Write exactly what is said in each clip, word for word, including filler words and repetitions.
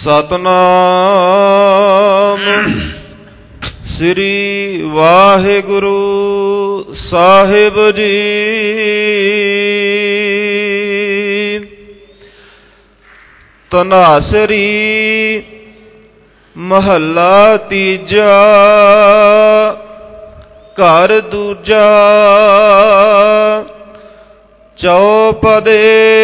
ਸਤਨਾਮ ਸ੍ਰੀ ਵਾਹਿਗੁਰੂ ਸਾਹਿਬ ਜੀ। ਧਨਾਸਰੀ ਮਹੱਲਾ ਤੀਜਾ। ਘਰ ਦੂਜਾ। ਚੌਪਦੇ।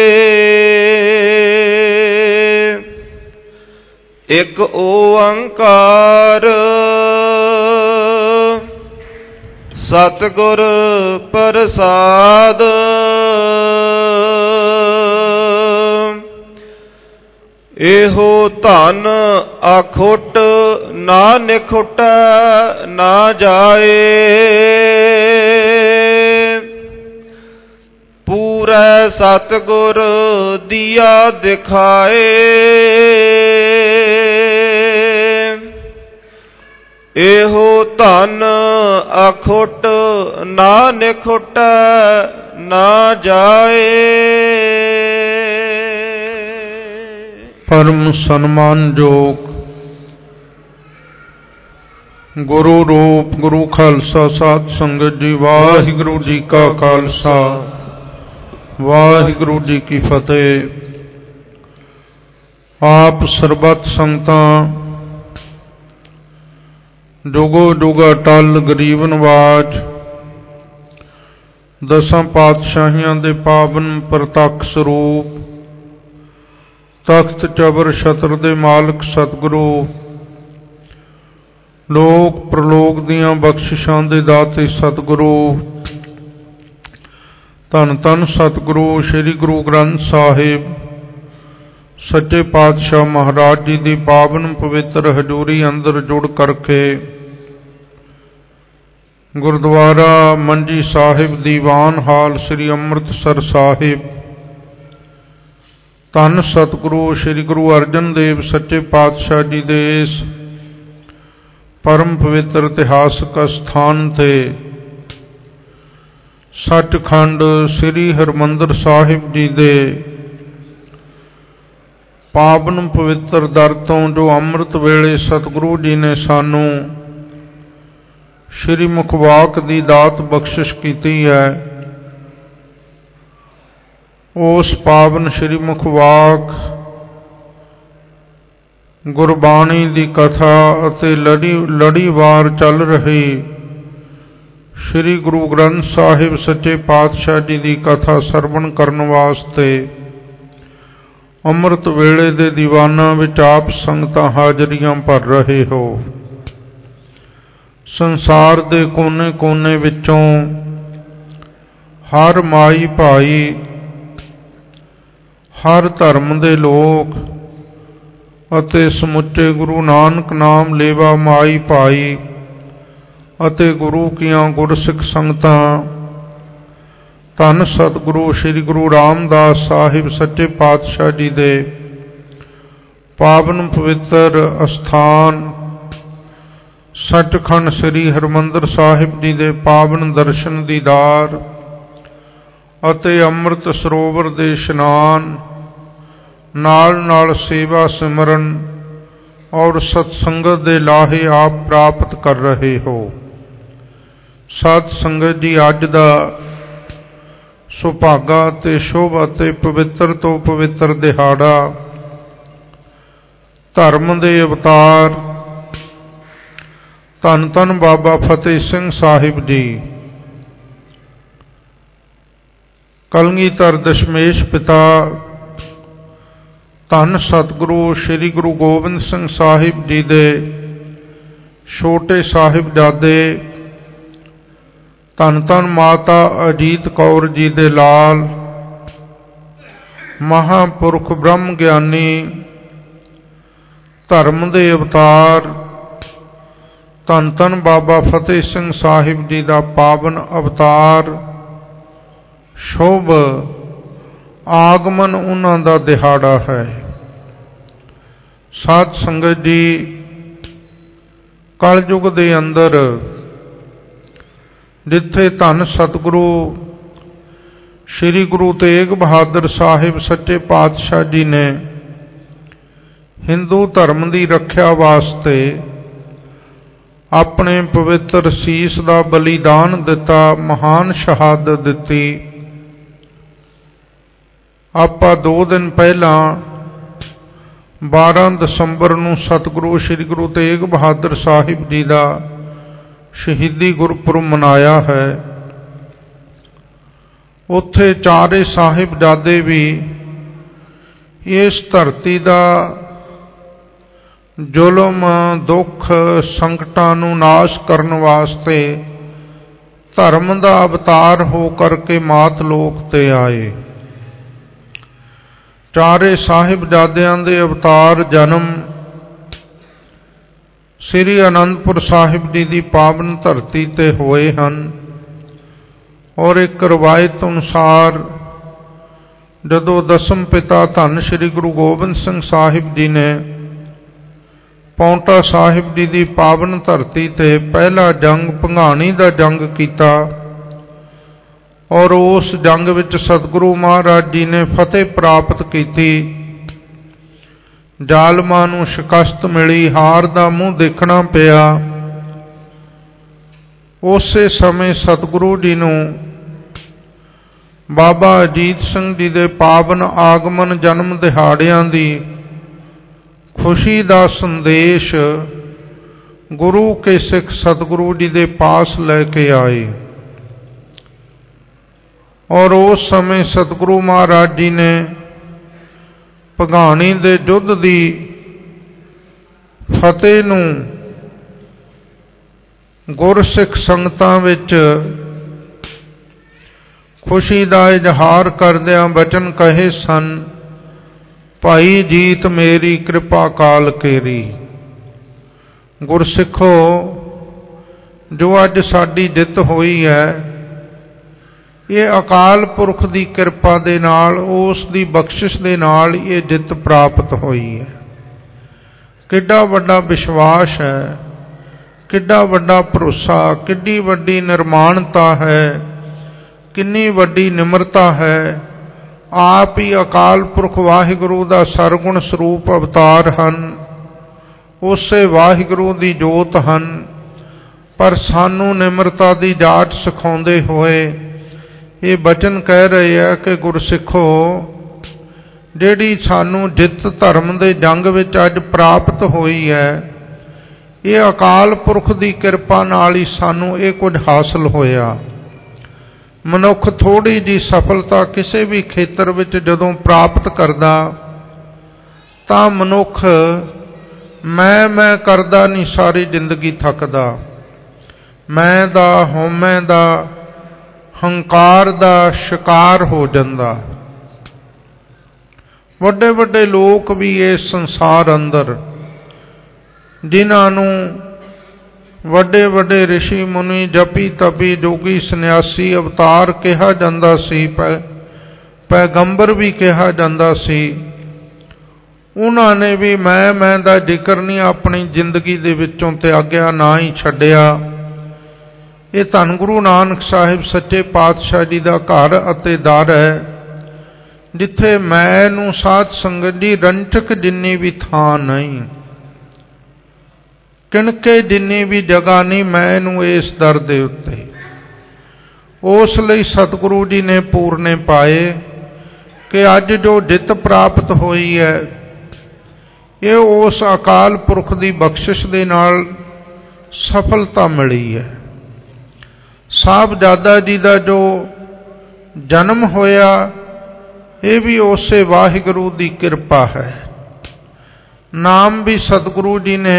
ਇੱਕ ਓੰਕਾਰ ਸਤਿਗੁਰ ਪ੍ਰਸਾਦ। ਇਹੋ ਧਨ ਅਖੁੱਟ ਨਾ ਨਿਖੁਟੈ ਨਾ ਜਾਏ। ਪੂਰੈ ਸਤਿਗੁਰ ਦੀਆ ਦਿਖਾਏ। ਇਹੋ ਧਨ ਅਖੁੱਟ ਨਾ ਨਿਖੁਟੈ ਨਾ ਜਾਏ। ਪਰਮ ਸਨਮਾਨਯੋਗ ਗੁਰੂ ਰੂਪ ਗੁਰੂ ਖਾਲਸਾ ਸਾਧ ਸੰਗਤ ਜੀ, ਵਾਹਿਗੁਰੂ ਜੀ ਕਾ ਖਾਲਸਾ ਵਾਹਿਗੁਰੂ ਜੀ ਕੀ ਫਤਿਹ। ਆਪ ਸਰਬੱਤ ਸੰਗਤਾਂ ਜੁਗੋ ਜੁਗ ਅਟਲ ਗਰੀਬ ਨਵਾਜ ਦਸਾਂ ਪਾਤਸ਼ਾਹੀਆਂ ਦੇ ਪਾਵਨ ਪ੍ਰਤੱਖ ਸਰੂਪ ਤਖਤ ਚਬਰ ਛਤਰ ਦੇ ਮਾਲਕ ਸਤਿਗੁਰੂ, ਲੋਕ ਪ੍ਰਲੋਕ ਦੀਆਂ ਬਖਸ਼ਿਸ਼ਾਂ ਦੇ ਦਾਤੇ ਸਤਿਗੁਰੂ, ਧੰਨ ਧੰਨ ਸਤਿਗੁਰੂ ਸ੍ਰੀ ਗੁਰੂ ਗ੍ਰੰਥ ਸਾਹਿਬ ਸੱਚੇ ਪਾਤਸ਼ਾਹ ਮਹਾਰਾਜ ਜੀ ਦੀ ਪਾਵਨ ਪਵਿੱਤਰ ਹਜ਼ੂਰੀ ਅੰਦਰ ਜੁੜ ਕਰਕੇ ਗੁਰਦੁਆਰਾ ਮੰਜੀ ਸਾਹਿਬ ਦੀਵਾਨ ਹਾਲ ਸ੍ਰੀ ਅੰਮ੍ਰਿਤਸਰ ਸਾਹਿਬ, ਧੰਨ ਸਤਿਗੁਰੂ ਸ੍ਰੀ ਗੁਰੂ ਅਰਜਨ ਦੇਵ ਸੱਚੇ ਪਾਤਸ਼ਾਹ ਜੀ ਦੇ ਇਸ ਪਰਮ ਪਵਿੱਤਰ ਇਤਿਹਾਸਕ ਅਸਥਾਨ ਤੇ ਸੱਚਖੰਡ ਸ੍ਰੀ ਹਰਿਮੰਦਰ ਸਾਹਿਬ ਜੀ ਦੇ ਪਾਵਨ ਪਵਿੱਤਰ ਦਰ ਤੋਂ ਜੋ ਅੰਮ੍ਰਿਤ ਵੇਲੇ ਸਤਿਗੁਰੂ ਜੀ ਨੇ ਸਾਨੂੰ ਸ਼੍ਰੀ ਮੁਖਵਾਕ ਦੀ ਦਾਤ ਬਖਸ਼ਿਸ਼ ਕੀਤੀ ਹੈ, ਉਸ ਪਾਵਨ ਸ਼੍ਰੀ ਮੁਖਵਾਕ ਗੁਰਬਾਣੀ ਦੀ ਕਥਾ ਅਤੇ ਲੜੀ ਲੜੀਵਾਰ ਚੱਲ ਰਹੀ ਸ਼੍ਰੀ ਗੁਰੂ ਗ੍ਰੰਥ ਸਾਹਿਬ ਸੱਚੇ ਪਾਤਸ਼ਾਹ ਜੀ ਦੀ ਕਥਾ ਸਰਵਣ ਕਰਨ ਵਾਸਤੇ ਅੰਮ੍ਰਿਤ ਵੇਲੇ ਦੇ ਦੀਵਾਨਾਂ ਵਿੱਚ ਆਪ ਸੰਗਤਾਂ ਹਾਜ਼ਰੀਆਂ ਭਰ ਰਹੇ ਹੋ। ਸੰਸਾਰ ਦੇ ਕੋਨੇ ਕੋਨੇ ਵਿੱਚੋਂ ਹਰ ਮਾਈ ਭਾਈ, ਹਰ ਧਰਮ ਦੇ ਲੋਕ ਅਤੇ ਸਮੁੱਚੇ ਗੁਰੂ ਨਾਨਕ ਨਾਮ ਲੇਵਾ ਮਾਈ ਭਾਈ ਅਤੇ ਗੁਰੂ ਕੀਆਂ ਗੁਰਸਿੱਖ ਸੰਗਤਾਂ ਧੰਨ ਸਤਿਗੁਰੂ ਸ੍ਰੀ ਗੁਰੂ ਰਾਮਦਾਸ ਸਾਹਿਬ ਸੱਚੇ ਪਾਤਸ਼ਾਹ ਜੀ ਦੇ ਪਾਵਨ ਪਵਿੱਤਰ ਅਸਥਾਨ ਸੱਚਖੰਡ ਸ੍ਰੀ ਹਰਿਮੰਦਰ ਸਾਹਿਬ ਜੀ ਦੇ ਪਾਵਨ ਦਰਸ਼ਨ ਦੀਦਾਰ ਅਤੇ ਅੰਮ੍ਰਿਤ ਸਰੋਵਰ ਦੇ ਇਸ਼ਨਾਨ ਨਾਲ ਨਾਲ ਸੇਵਾ ਸਿਮਰਨ ਔਰ ਸਤਸੰਗਤ ਦੇ ਲਾਹੇ ਆਪ ਪ੍ਰਾਪਤ ਕਰ ਰਹੇ ਹੋ। ਸਤ ਸੰਗਤ ਜੀ, ਅੱਜ ਦਾ ਸੁਭਾਗਾ ਤੇ ਸ਼ੁਭ ਅਤੇ ਪਵਿੱਤਰ ਤੋਂ ਪਵਿੱਤਰ ਦਿਹਾੜਾ ਧਰਮ ਦੇ ਅਵਤਾਰ ਧੰਨ ਧੰਨ ਬਾਬਾ ਫਤਿਹ ਸਿੰਘ ਸਾਹਿਬ ਜੀ, ਕਲਗੀਧਰ ਦਸ਼ਮੇਸ਼ ਪਿਤਾ ਧੰਨ ਸਤਿਗੁਰੂ ਸ੍ਰੀ ਗੁਰੂ ਗੋਬਿੰਦ ਸਿੰਘ ਸਾਹਿਬ ਜੀ ਦੇ ਛੋਟੇ ਸਾਹਿਬਜ਼ਾਦੇ ਧੰਨ ਧੰਨ ਮਾਤਾ ਅਜੀਤ ਕੌਰ ਜੀ ਦੇ ਲਾਲ ਮਹਾਂਪੁਰਖ ਬ੍ਰਹਮ ਗਿਆਨੀ ਧਰਮ ਦੇ ਅਵਤਾਰ ਧੰਨ ਧੰਨ ਬਾਬਾ ਫਤਿਹ ਸਿੰਘ ਸਾਹਿਬ ਜੀ ਦਾ ਪਾਵਨ ਅਵਤਾਰ ਸ਼ੁਭ ਆਗਮਨ ਉਹਨਾਂ ਦਾ ਦਿਹਾੜਾ ਹੈ। ਸਾਧ ਸੰਗਤ ਜੀ, ਕਲਯੁਗ ਦੇ ਅੰਦਰ ਜਿੱਥੇ ਧੰਨ ਸਤਿਗੁਰੂ ਸ੍ਰੀ ਗੁਰੂ ਤੇਗ ਬਹਾਦਰ ਸਾਹਿਬ ਸੱਚੇ ਪਾਤਸ਼ਾਹ ਜੀ ਨੇ ਹਿੰਦੂ ਧਰਮ ਦੀ ਰੱਖਿਆ ਵਾਸਤੇ ਆਪਣੇ ਪਵਿੱਤਰ ਸੀਸ ਦਾ ਬਲੀਦਾਨ ਦਿੱਤਾ, ਮਹਾਨ ਸ਼ਹਾਦਤ ਦਿੱਤੀ। ਆਪਾਂ ਦੋ ਦਿਨ ਪਹਿਲਾਂ ਬਾਰਾਂ ਦਸੰਬਰ ਨੂੰ ਸਤਿਗੁਰੂ ਸ੍ਰੀ ਗੁਰੂ ਤੇਗ ਬਹਾਦਰ ਸਾਹਿਬ ਜੀ ਦਾ ਸ਼ਹੀਦੀ ਗੁਰਪੁਰਬ ਮਨਾਇਆ ਹੈ। ਉੱਥੇ ਚਾਰੇ ਸਾਹਿਬਜ਼ਾਦੇ ਵੀ ਇਸ ਧਰਤੀ ਦਾ ਜ਼ੁਲਮ, ਦੁੱਖ, ਸੰਕਟਾਂ ਨੂੰ ਨਾਸ਼ ਕਰਨ ਵਾਸਤੇ ਧਰਮ ਦਾ ਅਵਤਾਰ ਹੋ ਕਰਕੇ ਮਾਤ ਲੋਕ ਤੇ ਆਏ। ਚਾਰੇ ਸਾਹਿਬਜ਼ਾਦਿਆਂ ਦੇ ਅਵਤਾਰ ਜਨਮ ਸ੍ਰੀ ਅਨੰਦਪੁਰ ਸਾਹਿਬ ਜੀ ਦੀ ਪਾਵਨ ਧਰਤੀ ਤੇ ਹੋਏ ਹਨ। ਔਰ ਇੱਕ ਰਵਾਇਤ ਅਨੁਸਾਰ ਜਦੋਂ ਦਸਮ ਪਿਤਾ ਧੰਨ ਸ੍ਰੀ ਗੁਰੂ ਗੋਬਿੰਦ ਸਿੰਘ ਸਾਹਿਬ ਜੀ ਨੇ ਪੌਂਟਾ ਸਾਹਿਬ ਜੀ ਦੀ ਪਾਵਨ ਧਰਤੀ ਤੇ ਪਹਿਲਾ ਜੰਗ ਭੰਗਾਣੀ ਦਾ ਜੰਗ ਕੀਤਾ ਔਰ ਉਸ ਜੰਗ ਵਿੱਚ ਸਤਿਗੁਰੂ ਮਹਾਰਾਜ ਜੀ ਨੇ ਫਤਿਹ ਪ੍ਰਾਪਤ ਕੀਤੀ। ਜ਼ਾਲਮਾਂ ਨੂੰ ਸ਼ਿਕਸਤ ਮਿਲੀ, ਹਾਰ ਦਾ ਮੂੰਹ ਦੇਖਣਾ ਪਿਆ। ਉਸੇ ਸਮੇਂ ਸਤਿਗੁਰੂ ਜੀ ਨੂੰ ਬਾਬਾ ਅਜੀਤ ਸਿੰਘ ਜੀ ਦੇ ਪਾਵਨ ਆਗਮਨ ਜਨਮ ਦਿਹਾੜਿਆਂ ਦੀ ਖੁਸ਼ੀ ਦਾ ਸੰਦੇਸ਼ ਗੁਰੂ ਕੇ ਸਿੱਖ ਸਤਿਗੁਰੂ ਜੀ ਦੇ ਪਾਸ ਲੈ ਕੇ ਆਏ। ਔਰ ਉਸ ਸਮੇਂ ਸਤਿਗੁਰੂ ਮਹਾਰਾਜ ਜੀ ਨੇ ਭੰਗਾਣੀ ਦੇ ਯੁੱਧ ਦੀ ਫਤਿਹ ਨੂੰ ਗੁਰਸਿੱਖ ਸੰਗਤਾਂ ਵਿੱਚ ਖੁਸ਼ੀ ਦਾ ਇਜ਼ਹਾਰ ਕਰਦਿਆਂ ਬਚਨ ਕਹੇ ਸਨ, ਭਾਈ ਜੀਤ ਮੇਰੀ ਕਿਰਪਾ ਕਾਲ ਕੇਰੀ। ਗੁਰਸਿੱਖੋ, ਜੋ ਅੱਜ ਸਾਡੀ ਜਿੱਤ ਹੋਈ ਹੈ, ਇਹ ਅਕਾਲ ਪੁਰਖ ਦੀ ਕਿਰਪਾ ਦੇ ਨਾਲ, ਉਸ ਦੀ ਬਖਸ਼ਿਸ਼ ਦੇ ਨਾਲ ਇਹ ਜਿੱਤ ਪ੍ਰਾਪਤ ਹੋਈ ਹੈ। ਕਿੱਡਾ ਵੱਡਾ ਵਿਸ਼ਵਾਸ ਹੈ, ਕਿੱਡਾ ਵੱਡਾ ਭਰੋਸਾ, ਕਿੱਡੀ ਵੱਡੀ ਨਿਰਮਾਣਤਾ ਹੈ, ਕਿੰਨੀ ਵੱਡੀ ਨਿਮਰਤਾ ਹੈ। ਆਪ ਹੀ ਅਕਾਲ ਪੁਰਖ ਵਾਹਿਗੁਰੂ ਦਾ ਸਰਗੁਣ ਸਰੂਪ ਅਵਤਾਰ ਹਨ, ਉਸੇ ਵਾਹਿਗੁਰੂ ਦੀ ਜੋਤ ਹਨ। ਪਰ ਸਾਨੂੰ ਨਿਮਰਤਾ ਦੀ ਜਾਚ ਸਿਖਾਉਂਦੇ ਹੋਏ ਇਹ ਬਚਨ ਕਹਿ ਰਹੇ ਆ ਕਿ ਗੁਰਸਿੱਖੋ, ਜਿਹੜੀ ਸਾਨੂੰ ਜਿੱਤ ਧਰਮ ਦੇ ਜੰਗ ਵਿੱਚ ਅੱਜ ਪ੍ਰਾਪਤ ਹੋਈ ਹੈ, ਇਹ ਅਕਾਲ ਪੁਰਖ ਦੀ ਕਿਰਪਾ ਨਾਲ ਹੀ ਸਾਨੂੰ ਇਹ ਕੁਝ ਹਾਸਲ ਹੋਇਆ। ਮਨੁੱਖ ਥੋੜੀ ਜਿਹੀ ਸਫਲਤਾ ਕਿਸੇ ਵੀ ਖੇਤਰ ਵਿੱਚ ਜਦੋਂ ਪ੍ਰਾਪਤ ਕਰਦਾ ਤਾਂ ਮਨੁੱਖ ਮੈਂ ਮੈਂ ਕਰਦਾ ਨਹੀਂ, ਸਾਰੀ ਜ਼ਿੰਦਗੀ ਥੱਕਦਾ। ਮੈਂ ਦਾ, ਹਉਮੈ ਦਾ, ਹੰਕਾਰ ਦਾ ਸ਼ਿਕਾਰ ਹੋ ਜਾਂਦਾ। ਵੱਡੇ ਵੱਡੇ ਲੋਕ ਵੀ ਇਸ ਸੰਸਾਰ ਅੰਦਰ, ਜਿਨ੍ਹਾਂ ਨੂੰ ਵੱਡੇ ਵੱਡੇ ਰਿਸ਼ੀ ਮੁਨੀ, ਜਪੀ ਤਪੀ, ਜੋਗੀ, ਸੰਨਿਆਸੀ, ਅਵਤਾਰ ਕਿਹਾ ਜਾਂਦਾ ਸੀ, ਪੈ ਪੈਗੰਬਰ ਵੀ ਕਿਹਾ ਜਾਂਦਾ ਸੀ, ਉਹਨਾਂ ਨੇ ਵੀ ਮੈਂ ਮੈਂ ਦਾ ਜ਼ਿਕਰ ਨਹੀਂ ਆਪਣੀ ਜ਼ਿੰਦਗੀ ਦੇ ਵਿੱਚੋਂ ਤਿਆਗਿਆ, ਨਾ ਹੀ ਛੱਡਿਆ। ਇਹ ਧੰਨ ਗੁਰੂ ਨਾਨਕ ਸਾਹਿਬ ਸੱਚੇ ਪਾਤਸ਼ਾਹ ਜੀ ਦਾ ਘਰ ਅਤੇ ਦਰ ਹੈ, ਜਿੱਥੇ ਮੈਂ ਨੂੰ ਸਾਧ ਸੰਗਤ ਦੀ ਰੰਚਕ ਜਿੰਨੀ ਵੀ ਥਾਂ ਨਹੀਂ, ਕਿਣਕੇ ਜਿੰਨੀ ਵੀ ਜਗ੍ਹਾ ਨਹੀਂ ਮੈਂ ਨੂੰ ਇਸ ਦਰ ਦੇ ਉੱਤੇ। ਉਸ ਲਈ ਸਤਿਗੁਰੂ ਜੀ ਨੇ ਪੂਰਨੇ ਪਾਏ ਕਿ ਅੱਜ ਜੋ ਜਿੱਤ ਪ੍ਰਾਪਤ ਹੋਈ ਹੈ, ਇਹ ਉਸ ਅਕਾਲ ਪੁਰਖ ਦੀ ਬਖਸ਼ਿਸ਼ ਦੇ ਨਾਲ ਸਫਲਤਾ ਮਿਲੀ ਹੈ। ਸਾਹਿਬਜ਼ਾਦਾ ਜੀ ਦਾ ਜੋ ਜਨਮ ਹੋਇਆ, ਇਹ ਵੀ ਉਸੇ ਵਾਹਿਗੁਰੂ ਦੀ ਕਿਰਪਾ ਹੈ। ਨਾਮ ਵੀ ਸਤਿਗੁਰੂ ਜੀ ਨੇ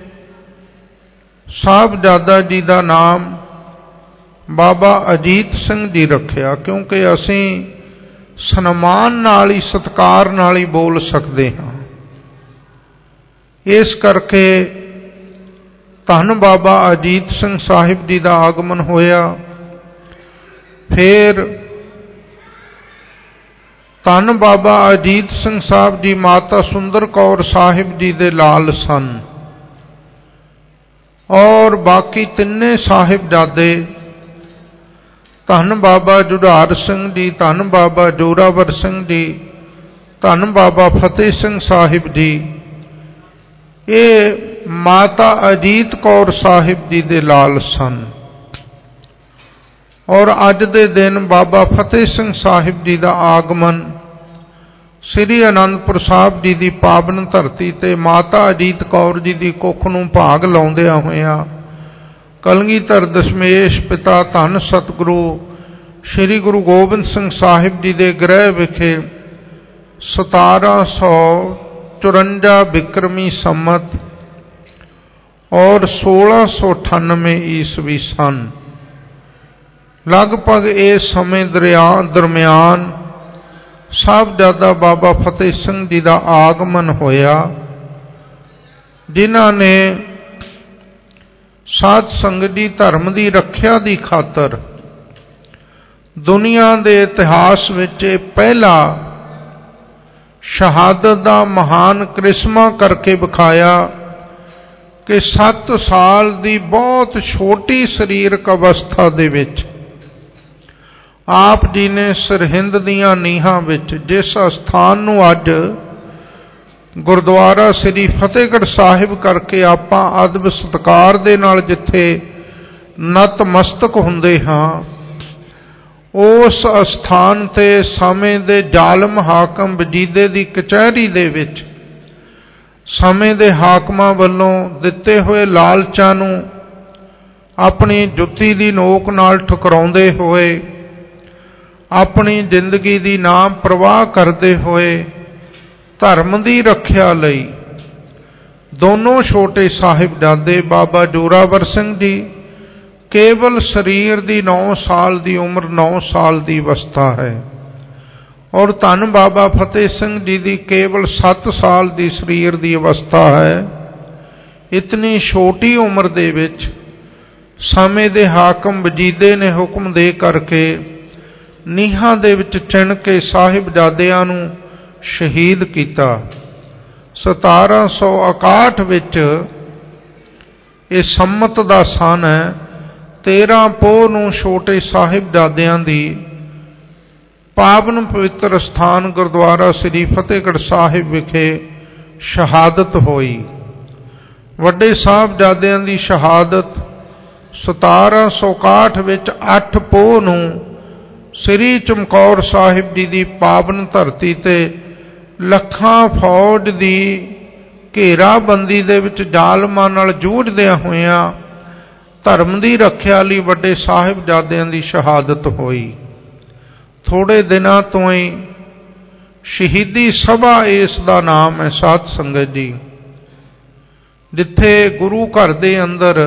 ਸਾਹਿਬਜ਼ਾਦਾ ਜੀ ਦਾ ਨਾਮ ਬਾਬਾ ਅਜੀਤ ਸਿੰਘ ਜੀ ਰੱਖਿਆ, ਕਿਉਂਕਿ ਅਸੀਂ ਸਨਮਾਨ ਨਾਲ ਹੀ, ਸਤਿਕਾਰ ਨਾਲ ਹੀ ਬੋਲ ਸਕਦੇ ਹਾਂ। ਇਸ ਕਰਕੇ ਧੰਨ ਬਾਬਾ ਅਜੀਤ ਸਿੰਘ ਸਾਹਿਬ ਜੀ ਦਾ ਆਗਮਨ ਹੋਇਆ। ਫਿਰ ਧੰਨ ਬਾਬਾ ਅਜੀਤ ਸਿੰਘ ਸਾਹਿਬ ਜੀ ਮਾਤਾ ਸੁੰਦਰ ਕੌਰ ਸਾਹਿਬ ਜੀ ਦੇ ਲਾਲ ਸਨ, ਔਰ ਬਾਕੀ ਤਿੰਨੇ ਸਾਹਿਬਜ਼ਾਦੇ ਧੰਨ ਬਾਬਾ ਜੁਝਾਰ ਸਿੰਘ ਜੀ, ਧੰਨ ਬਾਬਾ ਜੋਰਾਵਰ ਸਿੰਘ ਜੀ, ਧੰਨ ਬਾਬਾ ਫਤਿਹ ਸਿੰਘ ਸਾਹਿਬ ਜੀ, ਇਹ ਮਾਤਾ ਅਜੀਤ ਕੌਰ ਸਾਹਿਬ ਜੀ ਦੇ ਲਾਲ ਸਨ। ਔਰ ਅੱਜ ਦੇ ਦਿਨ ਬਾਬਾ ਫਤਿਹ ਸਿੰਘ ਸਾਹਿਬ ਜੀ ਦਾ ਆਗਮਨ ਸ੍ਰੀ ਅਨੰਦਪੁਰ ਸਾਹਿਬ ਜੀ ਦੀ ਪਾਵਨ ਧਰਤੀ ਤੇ ਮਾਤਾ ਅਜੀਤ ਕੌਰ ਜੀ ਦੀ ਕੁੱਖ ਨੂੰ ਭਾਗ ਲਾਉਂਦਿਆਂ ਹੋਇਆਂ ਕਲਗੀਧਰ ਦਸ਼ਮੇਸ਼ ਪਿਤਾ ਧੰਨ ਸਤਿਗੁਰੂ ਸ੍ਰੀ ਗੁਰੂ ਗੋਬਿੰਦ ਸਿੰਘ ਸਾਹਿਬ ਜੀ ਦੇ ਗ੍ਰਹਿ ਵਿਖੇ ਸਤਾਰਾਂ ਸੌ ਚੁਰੰਜਾ ਬਿਕਰਮੀ ਸੰਮਤ ਔਰ ਸੋਲਾਂ ਸੌ ਅਠਾਨਵੇਂ ਈਸਵੀ ਸਨ। ਲਗਭਗ ਇਸ ਸਮੇਂ ਦਰਮਿਆਨ ਸਾਹਿਬਜ਼ਾਦਾ ਬਾਬਾ ਫਤਿਹ ਸਿੰਘ ਜੀ ਦਾ ਆਗਮਨ ਹੋਇਆ, ਜਿਨ੍ਹਾਂ ਨੇ ਸਾਧ ਸੰਗਤ ਦੀ ਧਰਮ ਦੀ ਰੱਖਿਆ ਦੀ ਖਾਤਰ ਦੁਨੀਆ ਦੇ ਇਤਿਹਾਸ ਵਿੱਚ ਇਹ ਪਹਿਲਾ ਸ਼ਹਾਦਤ ਦਾ ਮਹਾਨ ਕ੍ਰਿਸ਼ਮਾ ਕਰਕੇ ਵਿਖਾਇਆ ਕਿ ਸੱਤ ਸਾਲ ਦੀ ਬਹੁਤ ਛੋਟੀ ਸਰੀਰਕ ਅਵਸਥਾ ਦੇ ਵਿੱਚ ਆਪ ਜੀ ਨੇ ਸਰਹਿੰਦ ਦੀਆਂ ਨੀਹਾਂ ਵਿੱਚ ਜਿਸ ਅਸਥਾਨ ਨੂੰ ਅੱਜ ਗੁਰਦੁਆਰਾ ਸ੍ਰੀ ਫਤਿਹਗੜ੍ਹ ਸਾਹਿਬ ਕਰਕੇ ਆਪਾਂ ਅਦਬ ਸਤਿਕਾਰ ਦੇ ਨਾਲ ਜਿੱਥੇ ਨਤਮਸਤਕ ਹੁੰਦੇ ਹਾਂ, ਉਸ ਅਸਥਾਨ ਤੇ ਸਮੇਂ ਦੇ ਜ਼ਾਲਮ ਹਾਕਮ ਵਜੀਦੇ ਦੀ ਕਚਹਿਰੀ ਦੇ ਵਿੱਚ ਸਮੇਂ ਦੇ ਹਾਕਮਾਂ ਵੱਲੋਂ ਦਿੱਤੇ ਹੋਏ ਲਾਲਚਾਂ ਨੂੰ ਆਪਣੀ ਜੁੱਤੀ ਦੀ ਨੋਕ ਨਾਲ ਠੁਕਰਾਉਂਦੇ ਹੋਏ, ਆਪਣੀ ਜ਼ਿੰਦਗੀ ਦੀ ਨਾ ਪਰਵਾਹ ਕਰਦੇ ਹੋਏ ਧਰਮ ਦੀ ਰੱਖਿਆ ਲਈ ਦੋਨੋਂ ਛੋਟੇ ਸਾਹਿਬਜ਼ਾਦੇ ਬਾਬਾ ਜੋਰਾਵਰ ਸਿੰਘ ਜੀ ਕੇਵਲ ਸਰੀਰ ਦੀ ਨੌ ਸਾਲ ਦੀ ਉਮਰ ਨੌ ਸਾਲ ਦੀ ਅਵਸਥਾ ਹੈ, ਔਰ ਧੰਨ ਬਾਬਾ ਫਤਿਹ ਸਿੰਘ ਜੀ ਦੀ ਕੇਵਲ ਸੱਤ ਸਾਲ ਦੀ ਸਰੀਰ ਦੀ ਅਵਸਥਾ ਹੈ। ਇਤਨੀ ਛੋਟੀ ਉਮਰ ਦੇ ਵਿੱਚ ਸਮੇਂ ਦੇ ਹਾਕਮ ਵਜੀਦੇ ਨੇ ਹੁਕਮ ਦੇ ਕਰਕੇ ਨੀਹਾਂ ਦੇ ਵਿੱਚ ਚਿਣ ਕੇ ਸਾਹਿਬਜ਼ਾਦਿਆਂ ਨੂੰ ਸ਼ਹੀਦ ਕੀਤਾ। ਸਤਾਰਾਂ ਸੌ ਇਕਾਹਠ ਵਿੱਚ ਇਹ ਸੰਮਤ ਦਾ ਸਨ ਹੈ। ਤੇਰਾਂ ਪੋਹ ਨੂੰ ਛੋਟੇ ਸਾਹਿਬਜ਼ਾਦਿਆਂ ਦੀ ਪਾਵਨ ਪਵਿੱਤਰ ਸਥਾਨ ਗੁਰਦੁਆਰਾ ਸ੍ਰੀ ਫਤਿਹਗੜ੍ਹ ਸਾਹਿਬ ਵਿਖੇ ਸ਼ਹਾਦਤ ਹੋਈ। ਵੱਡੇ ਸਾਹਿਬਜ਼ਾਦਿਆਂ ਦੀ ਸ਼ਹਾਦਤ ਸਤਾਰਾਂ ਸੌ ਇਕਾਹਠ ਵਿੱਚ ਅੱਠ ਪੋਹ ਨੂੰ ਸ੍ਰੀ ਚਮਕੌਰ ਸਾਹਿਬ ਜੀ ਦੀ ਪਾਵਨ ਧਰਤੀ ਤੇ ਲੱਖਾਂ ਫੌਜ ਦੀ ਘੇਰਾਬੰਦੀ ਦੇ ਵਿੱਚ ਜ਼ਾਲਮਾਂ ਨਾਲ ਜੂਝਦਿਆਂ ਹੋਇਆਂ ਧਰਮ ਦੀ ਰੱਖਿਆ ਲਈ ਵੱਡੇ ਸਾਹਿਬਜ਼ਾਦਿਆਂ ਦੀ ਸ਼ਹਾਦਤ ਹੋਈ। ਥੋੜੇ ਦਿਨਾਂ ਤੋਂ ਹੀ ਸ਼ਹੀਦੀ ਸਭਾ ਇਸ ਦਾ ਨਾਮ ਹੈ ਸਾਧ ਸੰਗਤ ਜੀ, ਜਿੱਥੇ ਗੁਰੂ ਘਰ ਦੇ ਅੰਦਰ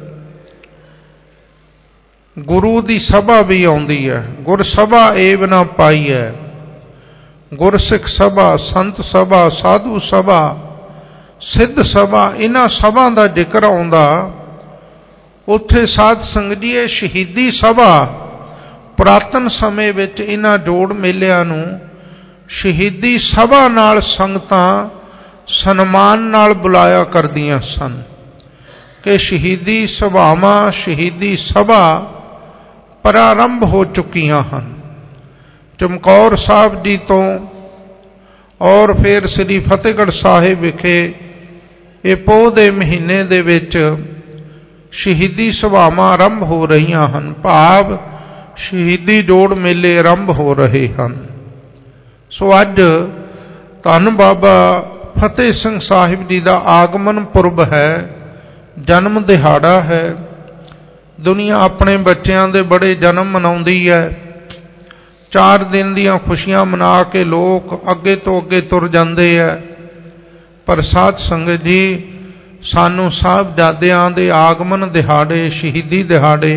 ਗੁਰੂ ਦੀ ਸਭਾ ਵੀ ਆਉਂਦੀ ਹੈ। ਗੁਰ ਸਭਾ ਏਵ ਨਾ ਪਾਈ ਹੈ, ਗੁਰਸਿੱਖ ਸਭਾ, ਸੰਤ ਸਭਾ, ਸਾਧੂ ਸਭਾ, ਸਿੱਧ ਸਭਾ, ਇਹਨਾਂ ਸਭਾ ਦਾ ਜ਼ਿਕਰ ਆਉਂਦਾ। ਉੱਥੇ ਸਾਧ ਸੰਗਤ ਜੀ ਇਹ ਸ਼ਹੀਦੀ ਸਭਾ ਪੁਰਾਤਨ ਸਮੇਂ ਵਿੱਚ ਇਹਨਾਂ ਜੋੜ ਮੇਲਿਆਂ ਨੂੰ ਸ਼ਹੀਦੀ ਸਭਾ ਨਾਲ ਸੰਗਤਾਂ ਸਨਮਾਨ ਨਾਲ ਬੁਲਾਇਆ ਕਰਦੀਆਂ ਸਨ ਕਿ ਸ਼ਹੀਦੀ ਸਭਾਵਾਂ, ਸ਼ਹੀਦੀ ਸਭਾ ਪ੍ਰਾਰੰਭ ਹੋ ਚੁੱਕੀਆਂ ਹਨ। ਚਮਕੌਰ ਸਾਹਿਬ ਜੀ ਤੋਂ ਔਰ ਫਿਰ ਸ੍ਰੀ ਫਤਿਹਗੜ੍ਹ ਸਾਹਿਬ ਵਿਖੇ ਇਹ ਪੋਹ ਦੇ ਮਹੀਨੇ ਦੇ ਵਿੱਚ ਸ਼ਹੀਦੀ ਸਭਾਵਾਂ ਆਰੰਭ ਹੋ ਰਹੀਆਂ ਹਨ, ਭਾਵ ਸ਼ਹੀਦੀ ਜੋੜ ਮੇਲੇ ਆਰੰਭ ਹੋ ਰਹੇ ਹਨ। ਸੋ ਅੱਜ ਧੰਨ ਬਾਬਾ ਫਤਿਹ ਸਿੰਘ ਸਾਹਿਬ ਜੀ ਦਾ ਆਗਮਨ ਪੁਰਬ ਹੈ, ਜਨਮ ਦਿਹਾੜਾ ਹੈ। ਦੁਨੀਆ ਆਪਣੇ ਬੱਚਿਆਂ ਦੇ ਬੜੇ ਜਨਮ ਮਨਾਉਂਦੀ ਹੈ। ਚਾਰ ਦਿਨ ਦੀਆਂ ਖੁਸ਼ੀਆਂ ਮਨਾ ਕੇ ਲੋਕ ਅੱਗੇ ਤੋਂ ਅੱਗੇ ਤੁਰ ਜਾਂਦੇ ਹੈ। ਪਰ ਸਾਧ ਸੰਗਤ ਜੀ, ਸਾਨੂੰ ਸਾਹਿਬਜ਼ਾਦਿਆਂ ਦੇ ਆਗਮਨ ਦਿਹਾੜੇ, ਸ਼ਹੀਦੀ ਦਿਹਾੜੇ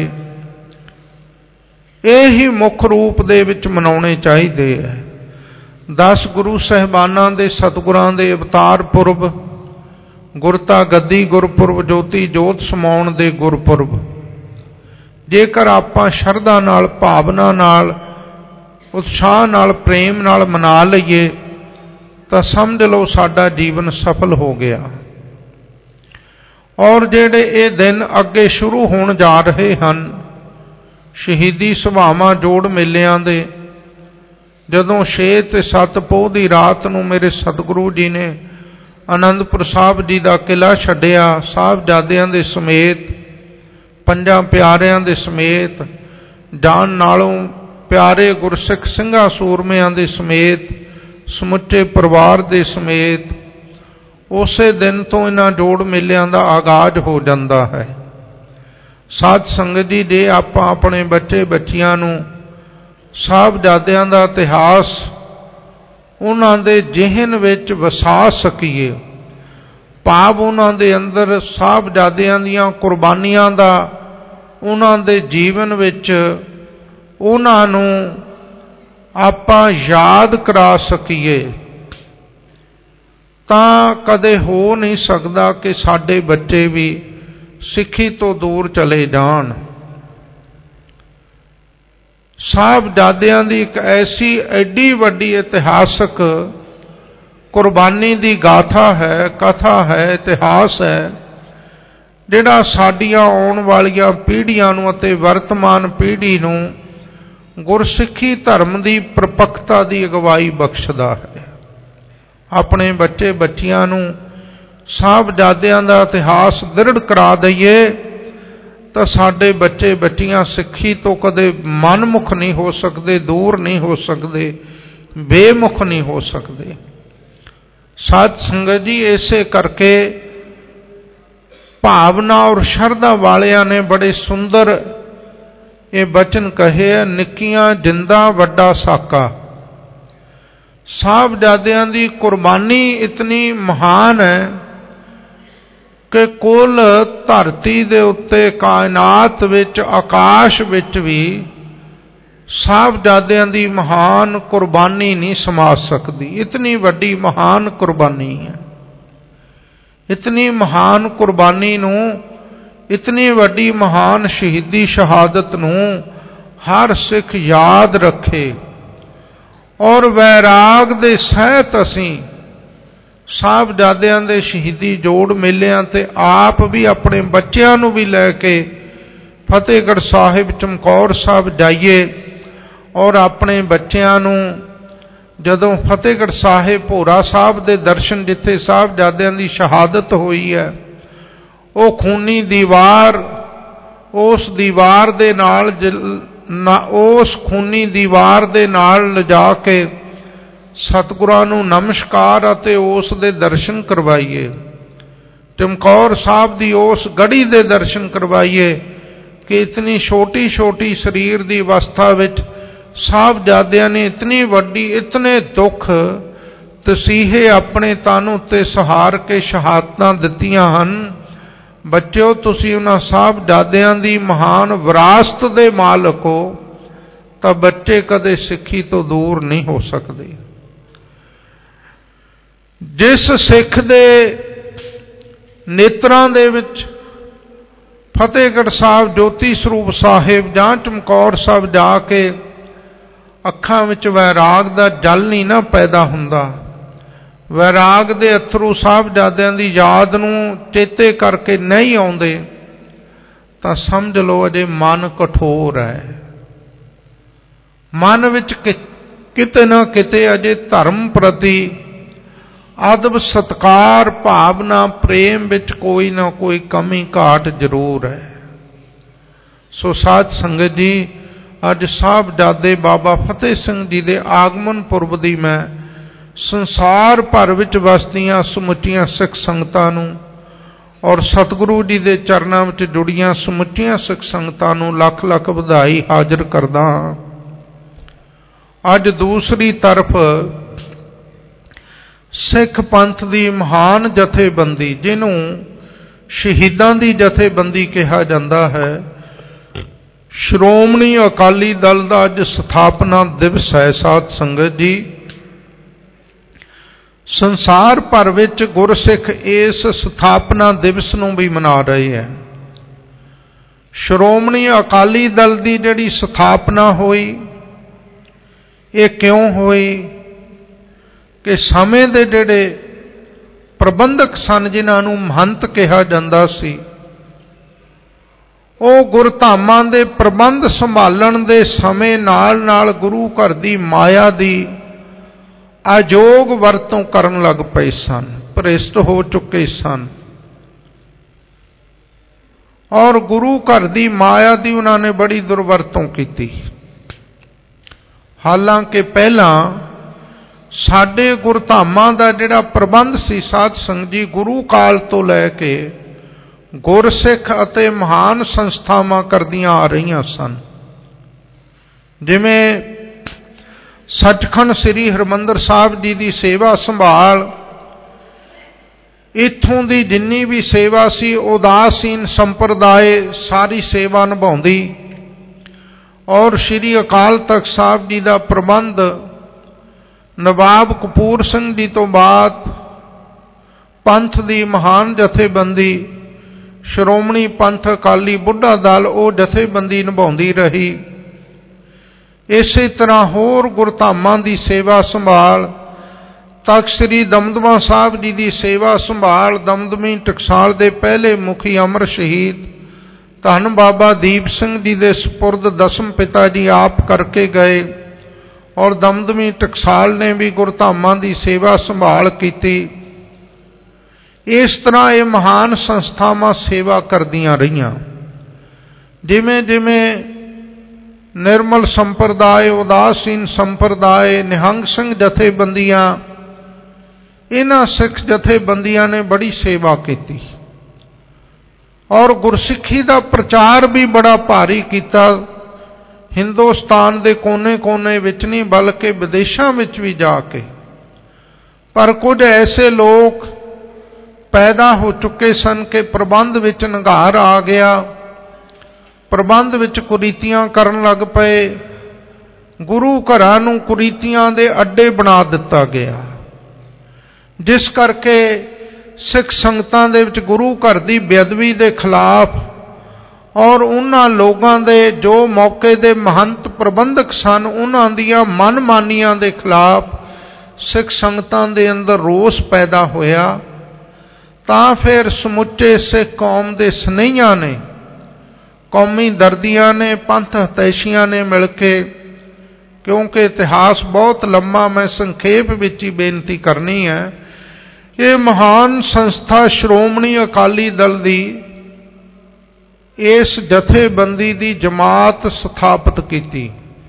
ਇਹ ਹੀ ਮੁੱਖ ਰੂਪ ਦੇ ਵਿੱਚ ਮਨਾਉਣੇ ਚਾਹੀਦੇ ਹੈ। ਦਸ ਗੁਰੂ ਸਾਹਿਬਾਨਾਂ ਦੇ ਸਤਿਗੁਰਾਂ ਦੇ ਅਵਤਾਰ ਪੁਰਬ, ਗੁਰਤਾ ਗੱਦੀ ਗੁਰਪੁਰਬ, ਜੋਤੀ ਜੋਤ ਸਮਾਉਣ ਦੇ ਗੁਰਪੁਰਬ ਜੇਕਰ ਆਪਾਂ ਸ਼ਰਧਾ ਨਾਲ, ਭਾਵਨਾ ਨਾਲ, ਉਤਸ਼ਾਹ ਨਾਲ, ਪ੍ਰੇਮ ਨਾਲ ਮਨਾ ਲਈਏ ਤਾਂ ਸਮਝ ਲਓ ਸਾਡਾ ਜੀਵਨ ਸਫਲ ਹੋ ਗਿਆ। ਔਰ ਜਿਹੜੇ ਇਹ ਦਿਨ ਅੱਗੇ ਸ਼ੁਰੂ ਹੋਣ ਜਾ ਰਹੇ ਹਨ ਸ਼ਹੀਦੀ ਸਭਾਵਾਂ ਜੋੜ ਮੇਲਿਆਂ ਦੇ, ਜਦੋਂ ਛੇ ਤੇ ਸੱਤ ਪੋਹ ਦੀ ਰਾਤ ਨੂੰ ਮੇਰੇ ਸਤਿਗੁਰੂ ਜੀ ਨੇ ਆਨੰਦਪੁਰ ਸਾਹਿਬ ਜੀ ਦਾ ਕਿਲਾ ਛੱਡਿਆ, ਸਾਹਿਬਜ਼ਾਦਿਆਂ ਦੇ ਸਮੇਤ, ਪੰਜਾਂ ਪਿਆਰਿਆਂ ਦੇ ਸਮੇਤ, ਜਾਨ ਨਾਲੋਂ ਪਿਆਰੇ ਗੁਰਸਿੱਖ ਸਿੰਘਾਂ ਸੂਰਮਿਆਂ ਦੇ ਸਮੇਤ, ਸਮੁੱਚੇ ਪਰਿਵਾਰ ਦੇ ਸਮੇਤ ਉਸੇ ਦਿਨ ਤੋਂ ਇਹਨਾਂ ਜੋੜ ਮੇਲਿਆਂ ਦਾ ਆਗਾਜ਼ ਹੋ ਜਾਂਦਾ ਹੈ। ਸਾਧ ਸੰਗਤ ਜੀ, ਜੇ ਆਪਾਂ ਆਪਣੇ ਬੱਚੇ ਬੱਚੀਆਂ ਨੂੰ ਸਾਹਿਬਜ਼ਾਦਿਆਂ ਦਾ ਇਤਿਹਾਸ ਉਹਨਾਂ ਦੇ ਜ਼ਿਹਨ ਵਿੱਚ ਵਸਾ ਸਕੀਏ, ਭਾਵ ਉਹਨਾਂ ਦੇ ਅੰਦਰ ਸਾਹਿਬਜ਼ਾਦਿਆਂ ਦੀਆਂ ਕੁਰਬਾਨੀਆਂ ਦਾ ਉਹਨਾਂ ਦੇ ਜੀਵਨ ਵਿੱਚ ਉਹਨਾਂ ਨੂੰ ਆਪਾਂ ਯਾਦ ਕਰਾ ਸਕੀਏ, ਤਾਂ ਕਦੇ ਹੋ ਨਹੀਂ ਸਕਦਾ ਕਿ ਸਾਡੇ ਬੱਚੇ ਵੀ ਸਿੱਖੀ ਤੋਂ ਦੂਰ ਚਲੇ ਜਾਣ। ਸਾਹਿਬਜ਼ਾਦਿਆਂ ਦੀ ਇੱਕ ਐਸੀ ਐਡੀ ਵੱਡੀ ਇਤਿਹਾਸਕ ਕੁਰਬਾਨੀ ਦੀ ਗਾਥਾ ਹੈ, ਕਥਾ ਹੈ, ਇਤਿਹਾਸ ਹੈ, ਜਿਹੜਾ ਸਾਡੀਆਂ ਆਉਣ ਵਾਲੀਆਂ ਪੀੜ੍ਹੀਆਂ ਨੂੰ ਅਤੇ ਵਰਤਮਾਨ ਪੀੜ੍ਹੀ ਨੂੰ ਗੁਰਸਿੱਖੀ ਧਰਮ ਦੀ ਪ੍ਰਪੱਕਤਾ ਦੀ ਅਗਵਾਈ ਬਖਸ਼ਦਾ ਹੈ। ਆਪਣੇ ਬੱਚੇ ਬੱਚੀਆਂ ਨੂੰ ਸਾਹਿਬਜ਼ਾਦਿਆਂ ਦਾ ਇਤਿਹਾਸ ਦ੍ਰਿੜ ਕਰਾ ਦਈਏ ਤਾਂ ਸਾਡੇ ਬੱਚੇ ਬੱਚੀਆਂ ਸਿੱਖੀ ਤੋਂ ਕਦੇ ਮਨਮੁਖ ਨਹੀਂ ਹੋ ਸਕਦੇ, ਦੂਰ ਨਹੀਂ ਹੋ ਸਕਦੇ, ਬੇਮੁਖ ਨਹੀਂ ਹੋ ਸਕਦੇ। ਸਾਧ ਸੰਗਤ ਜੀ, ਇਸੇ ਕਰਕੇ ਭਾਵਨਾ ਔਰ ਸ਼ਰਧਾ ਵਾਲਿਆਂ ਨੇ ਬੜੇ ਸੁੰਦਰ ਇਹ ਬਚਨ ਕਹੇ ਆ, ਨਿੱਕੀਆਂ ਜਿੰਦਾਂ ਵੱਡਾ ਸਾਕਾ। ਸਾਹਿਬਜ਼ਾਦਿਆਂ ਦੀ ਕੁਰਬਾਨੀ ਇਤਨੀ ਮਹਾਨ ਹੈ ਕਿ ਕੁੱਲ ਧਰਤੀ ਦੇ ਉੱਤੇ, ਕਾਇਨਾਤ ਵਿੱਚ, ਆਕਾਸ਼ ਵਿੱਚ ਵੀ ਸਾਹਿਬਜ਼ਾਦਿਆਂ ਦੀ ਮਹਾਨ ਕੁਰਬਾਨੀ ਨਹੀਂ ਸਮਾ ਸਕਦੀ। ਇਤਨੀ ਵੱਡੀ ਮਹਾਨ ਕੁਰਬਾਨੀ ਹੈ। ਇਤਨੀ ਮਹਾਨ ਕੁਰਬਾਨੀ ਨੂੰ, ਇਤਨੀ ਵੱਡੀ ਮਹਾਨ ਸ਼ਹੀਦੀ ਸ਼ਹਾਦਤ ਨੂੰ ਹਰ ਸਿੱਖ ਯਾਦ ਰੱਖੇ ਔਰ ਵੈਰਾਗ ਦੇ ਸਹਿਤ ਅਸੀਂ ਸਾਹਿਬਜ਼ਾਦਿਆਂ ਦੇ ਸ਼ਹੀਦੀ ਜੋੜ ਮੇਲਿਆਂ ਤੇ ਆਪ ਵੀ ਆਪਣੇ ਬੱਚਿਆਂ ਨੂੰ ਵੀ ਲੈ ਕੇ ਫਤਿਹਗੜ੍ਹ ਸਾਹਿਬ, ਚਮਕੌਰ ਸਾਹਿਬ ਜਾਈਏ ਔਰ ਆਪਣੇ ਬੱਚਿਆਂ ਨੂੰ ਜਦੋਂ ਫਤਿਹਗੜ੍ਹ ਸਾਹਿਬ, ਭੋਰਾ ਸਾਹਿਬ ਦੇ ਦਰਸ਼ਨ, ਜਿੱਥੇ ਸਾਹਿਬਜ਼ਾਦਿਆਂ ਦੀ ਸ਼ਹਾਦਤ ਹੋਈ ਹੈ, ਉਹ ਖੂਨੀ ਦੀਵਾਰ, ਉਸ ਦੀਵਾਰ ਦੇ ਨਾਲ ਉਸ ਖੂਨੀ ਦੀਵਾਰ ਦੇ ਨਾਲ ਲਿਜਾ ਕੇ ਸਤਿਗੁਰਾਂ ਨੂੰ ਨਮਸਕਾਰ ਅਤੇ ਉਸ ਦੇ ਦਰਸ਼ਨ ਕਰਵਾਈਏ। ਚਮਕੌਰ ਸਾਹਿਬ ਦੀ ਉਸ ਗੜੀ ਦੇ ਦਰਸ਼ਨ ਕਰਵਾਈਏ ਕਿ ਇਤਨੀ ਛੋਟੀ ਛੋਟੀ ਸਰੀਰ ਦੀ ਅਵਸਥਾ ਵਿੱਚ ਸਾਹਿਬਜ਼ਾਦਿਆਂ ਨੇ ਇਤਨੀ ਵੱਡੀ, ਇਤਨੇ ਦੁੱਖ ਤਸੀਹੇ ਆਪਣੇ ਤਨ ਉੱਤੇ ਸਹਾਰ ਕੇ ਸ਼ਹਾਦਤਾਂ ਦਿੱਤੀਆਂ ਹਨ। ਬੱਚਿਓ, ਤੁਸੀਂ ਉਹਨਾਂ ਸਾਹਿਬਜ਼ਾਦਿਆਂ ਦੀ ਮਹਾਨ ਵਿਰਾਸਤ ਦੇ ਮਾਲਕ ਹੋ, ਤਾਂ ਬੱਚੇ ਕਦੇ ਸਿੱਖੀ ਤੋਂ ਦੂਰ ਨਹੀਂ ਹੋ ਸਕਦੇ। ਜਿਸ ਸਿੱਖ ਦੇ ਨੇਤਰਾਂ ਦੇ ਵਿੱਚ ਫਤਿਹਗੜ੍ਹ ਸਾਹਿਬ, ਜੋਤੀ ਸਰੂਪ ਸਾਹਿਬ ਜਾਂ ਚਮਕੌਰ ਸਾਹਿਬ ਜਾ ਕੇ ਅੱਖਾਂ ਵਿੱਚ ਵੈਰਾਗ ਦਾ ਜਲ ਨਹੀਂ ਨਾ ਪੈਦਾ ਹੁੰਦਾ, ਵੈਰਾਗ ਦੇ ਅਥਰੂ ਸਾਹਿਬਜ਼ਾਦਿਆਂ ਦੀ ਯਾਦ ਨੂੰ ਚੇਤੇ ਕਰਕੇ ਨਹੀਂ ਆਉਂਦੇ, ਤਾਂ ਸਮਝ ਲਓ ਅਜੇ ਮਨ ਕਠੋਰ ਹੈ। ਮਨ ਵਿੱਚ ਕਿਤੇ ਨਾ ਕਿਤੇ ਅਜੇ ਧਰਮ ਪ੍ਰਤੀ ਅਦਬ, ਸਤਿਕਾਰ, ਭਾਵਨਾ, ਪ੍ਰੇਮ ਵਿੱਚ ਕੋਈ ਨਾ ਕੋਈ ਕਮੀ ਘਾਟ ਜ਼ਰੂਰ ਹੈ। ਸੋ ਸਾਧ ਸੰਗਤ ਜੀ, ਅੱਜ ਸਾਹਿਬਜ਼ਾਦੇ ਬਾਬਾ ਫਤਿਹ ਸਿੰਘ ਜੀ ਦੇ ਆਗਮਨ ਪੁਰਬ ਦੀ ਮੈਂ ਸੰਸਾਰ ਭਰ ਵਿੱਚ ਵਸਦੀਆਂ ਸਮੁੱਚੀਆਂ ਸਿੱਖ ਸੰਗਤਾਂ ਨੂੰ ਔਰ ਸਤਿਗੁਰੂ ਜੀ ਦੇ ਚਰਨਾਂ ਵਿੱਚ ਜੁੜੀਆਂ ਸਮੁੱਚੀਆਂ ਸਿੱਖ ਸੰਗਤਾਂ ਨੂੰ ਲੱਖ ਲੱਖ ਵਧਾਈ ਹਾਜ਼ਰ ਕਰਦਾ ਹਾਂ। ਅੱਜ ਦੂਸਰੀ ਤਰਫ ਸਿੱਖ ਪੰਥ ਦੀ ਮਹਾਨ ਜਥੇਬੰਦੀ, ਜਿਹਨੂੰ ਸ਼ਹੀਦਾਂ ਦੀ ਜਥੇਬੰਦੀ ਕਿਹਾ ਜਾਂਦਾ ਹੈ, ਸ਼੍ਰੋਮਣੀ ਅਕਾਲੀ ਦਲ ਦਾ ਅੱਜ ਸਥਾਪਨਾ ਦਿਵਸ ਹੈ। ਸਾਧ ਸੰਗਤ ਜੀ, ਸੰਸਾਰ ਭਰ ਵਿੱਚ ਗੁਰਸਿੱਖ ਇਸ ਸਥਾਪਨਾ ਦਿਵਸ ਨੂੰ ਵੀ ਮਨਾ ਰਹੇ ਹੈ। ਸ਼੍ਰੋਮਣੀ ਅਕਾਲੀ ਦਲ ਦੀ ਜਿਹੜੀ ਸਥਾਪਨਾ ਹੋਈ, ਇਹ ਕਿਉਂ ਹੋਈ ਕਿ ਸਮੇਂ ਦੇ ਜਿਹੜੇ ਪ੍ਰਬੰਧਕ ਸਨ, ਜਿਨ੍ਹਾਂ ਨੂੰ ਮਹੰਤ ਕਿਹਾ ਜਾਂਦਾ ਸੀ, ਉਹ ਗੁਰਧਾਮਾਂ ਦੇ ਪ੍ਰਬੰਧ ਸੰਭਾਲਣ ਦੇ ਸਮੇਂ ਨਾਲ ਨਾਲ ਗੁਰੂ ਘਰ ਦੀ ਮਾਇਆ ਦੀ ਅਯੋਗ ਵਰਤੋਂ ਕਰਨ ਲੱਗ ਪਏ ਸਨ। ਭ੍ਰਿਸ਼ਟ ਹੋ ਚੁੱਕੇ ਸਨ ਔਰ ਗੁਰੂ ਘਰ ਦੀ ਮਾਇਆ ਦੀ ਉਹਨਾਂ ਨੇ ਬੜੀ ਦੁਰਵਰਤੋਂ ਕੀਤੀ। ਹਾਲਾਂਕਿ ਪਹਿਲਾਂ ਸਾਡੇ ਗੁਰਧਾਮਾਂ ਦਾ ਜਿਹੜਾ ਪ੍ਰਬੰਧ ਸੀ ਸਾਧ ਸੰਗਤ ਜੀ, ਗੁਰੂ ਕਾਲ ਤੋਂ ਲੈ ਕੇ ਗੁਰਸਿੱਖ ਅਤੇ ਮਹਾਨ ਸੰਸਥਾਵਾਂ ਕਰਦੀਆਂ ਆ ਰਹੀਆਂ ਸਨ। ਜਿਵੇਂ ਸੱਚਖੰਡ ਸ੍ਰੀ ਹਰਿਮੰਦਰ ਸਾਹਿਬ ਜੀ ਦੀ ਸੇਵਾ ਸੰਭਾਲ, ਇੱਥੋਂ ਦੀ ਜਿੰਨੀ ਵੀ ਸੇਵਾ ਸੀ ਉਦਾਸੀਨ ਸੰਪਰਦਾਇ ਸਾਰੀ ਸੇਵਾ ਨਿਭਾਉਂਦੀ ਔਰ ਸ੍ਰੀ ਅਕਾਲ ਤਖਤ ਸਾਹਿਬ ਜੀ ਦਾ ਪ੍ਰਬੰਧ ਨਵਾਬ ਕਪੂਰ ਸਿੰਘ ਜੀ ਤੋਂ ਬਾਅਦ ਪੰਥ ਦੀ ਮਹਾਨ ਜਥੇਬੰਦੀ ਸ਼੍ਰੋਮਣੀ ਪੰਥ ਅਕਾਲੀ ਬੁੱਢਾ ਦਲ ਉਹ ਜਥੇਬੰਦੀ ਨਿਭਾਉਂਦੀ ਰਹੀ। ਇਸੇ ਤਰ੍ਹਾਂ ਹੋਰ ਗੁਰਧਾਮਾਂ ਦੀ ਸੇਵਾ ਸੰਭਾਲ, ਤਖ਼ਤ ਸ੍ਰੀ ਦਮਦਮਾ ਸਾਹਿਬ ਜੀ ਦੀ ਸੇਵਾ ਸੰਭਾਲ, ਦਮਦਮੀ ਟਕਸਾਲ ਦੇ ਪਹਿਲੇ ਮੁਖੀ ਅਮਰ ਸ਼ਹੀਦ ਧੰਨ ਬਾਬਾ ਦੀਪ ਸਿੰਘ ਜੀ ਦੇ ਸਪੁਰਦ ਦਸਮ ਪਿਤਾ ਜੀ ਆਪ ਕਰਕੇ ਗਏ ਔਰ ਦਮਦਮੀ ਟਕਸਾਲ ਨੇ ਵੀ ਗੁਰਧਾਮਾਂ ਦੀ ਸੇਵਾ ਸੰਭਾਲ ਕੀਤੀ। ਇਸ ਤਰ੍ਹਾਂ ਇਹ ਮਹਾਨ ਸੰਸਥਾਵਾਂ ਸੇਵਾ ਕਰਦੀਆਂ ਰਹੀਆਂ। ਜਿਵੇਂ ਜਿਵੇਂ ਨਿਰਮਲ ਸੰਪਰਦਾਇ, ਉਦਾਸੀਨ ਸੰਪਰਦਾਇ, ਨਿਹੰਗ ਸਿੰਘ ਜਥੇਬੰਦੀਆਂ, ਇਹਨਾਂ ਸਿੱਖ ਜਥੇਬੰਦੀਆਂ ਨੇ ਬੜੀ ਸੇਵਾ ਕੀਤੀ ਔਰ ਗੁਰਸਿੱਖੀ ਦਾ ਪ੍ਰਚਾਰ ਵੀ ਬੜਾ ਭਾਰੀ ਕੀਤਾ। ਹਿੰਦੁਸਤਾਨ ਦੇ ਕੋਨੇ-ਕੋਨੇ ਵਿੱਚ ਨਹੀਂ ਬਲਕਿ ਵਿਦੇਸ਼ਾਂ ਵਿੱਚ ਵੀ ਜਾ ਕੇ। ਪਰ ਕੁਝ ਐਸੇ ਲੋਕ ਪੈਦਾ ਹੋ ਚੁੱਕੇ ਸਨ ਕਿ ਪ੍ਰਬੰਧ ਵਿੱਚ ਨਿਘਾਰ ਆ ਗਿਆ, ਪ੍ਰਬੰਧ ਵਿੱਚ ਕੁਰੀਤੀਆਂ ਕਰਨ ਲੱਗ ਪਏ, ਗੁਰੂ ਘਰਾਂ ਨੂੰ ਕੁਰੀਤੀਆਂ ਦੇ ਅੱਡੇ ਬਣਾ ਦਿੱਤਾ ਗਿਆ, ਜਿਸ ਕਰਕੇ ਸਿੱਖ ਸੰਗਤਾਂ ਦੇ ਵਿੱਚ ਗੁਰੂ ਘਰ ਦੀ ਬੇਅਦਬੀ ਦੇ ਖਿਲਾਫ ਔਰ ਉਹਨਾਂ ਲੋਕਾਂ ਦੇ ਜੋ ਮੌਕੇ ਦੇ ਮਹੰਤ ਪ੍ਰਬੰਧਕ ਸਨ ਉਹਨਾਂ ਦੀਆਂ ਮਨਮਾਨੀਆਂ ਦੇ ਖਿਲਾਫ ਸਿੱਖ ਸੰਗਤਾਂ ਦੇ ਅੰਦਰ ਰੋਸ ਪੈਦਾ ਹੋਇਆ। ਤਾਂ ਫਿਰ ਸਮੁੱਚੇ ਸਿੱਖ ਕੌਮ ਦੇ ਸਨੇਹੀਆਂ ਨੇ, ਕੌਮੀ ਦਰਦੀਆਂ ਨੇ, ਪੰਥ ਹਤੈਸ਼ੀਆਂ ਨੇ ਮਿਲ ਕੇ, ਕਿਉਂਕਿ ਇਤਿਹਾਸ ਬਹੁਤ ਲੰਮਾ, ਮੈਂ ਸੰਖੇਪ ਵਿੱਚ ਹੀ ਬੇਨਤੀ ਕਰਨੀ ਹੈ, ਇਹ ਮਹਾਨ ਸੰਸਥਾ ਸ਼੍ਰੋਮਣੀ ਅਕਾਲੀ ਦਲ ਦੀ ਇਸ ਜਥੇਬੰਦੀ ਦੀ ਜਮਾਤ ਸਥਾਪਿਤ ਕੀਤੀ।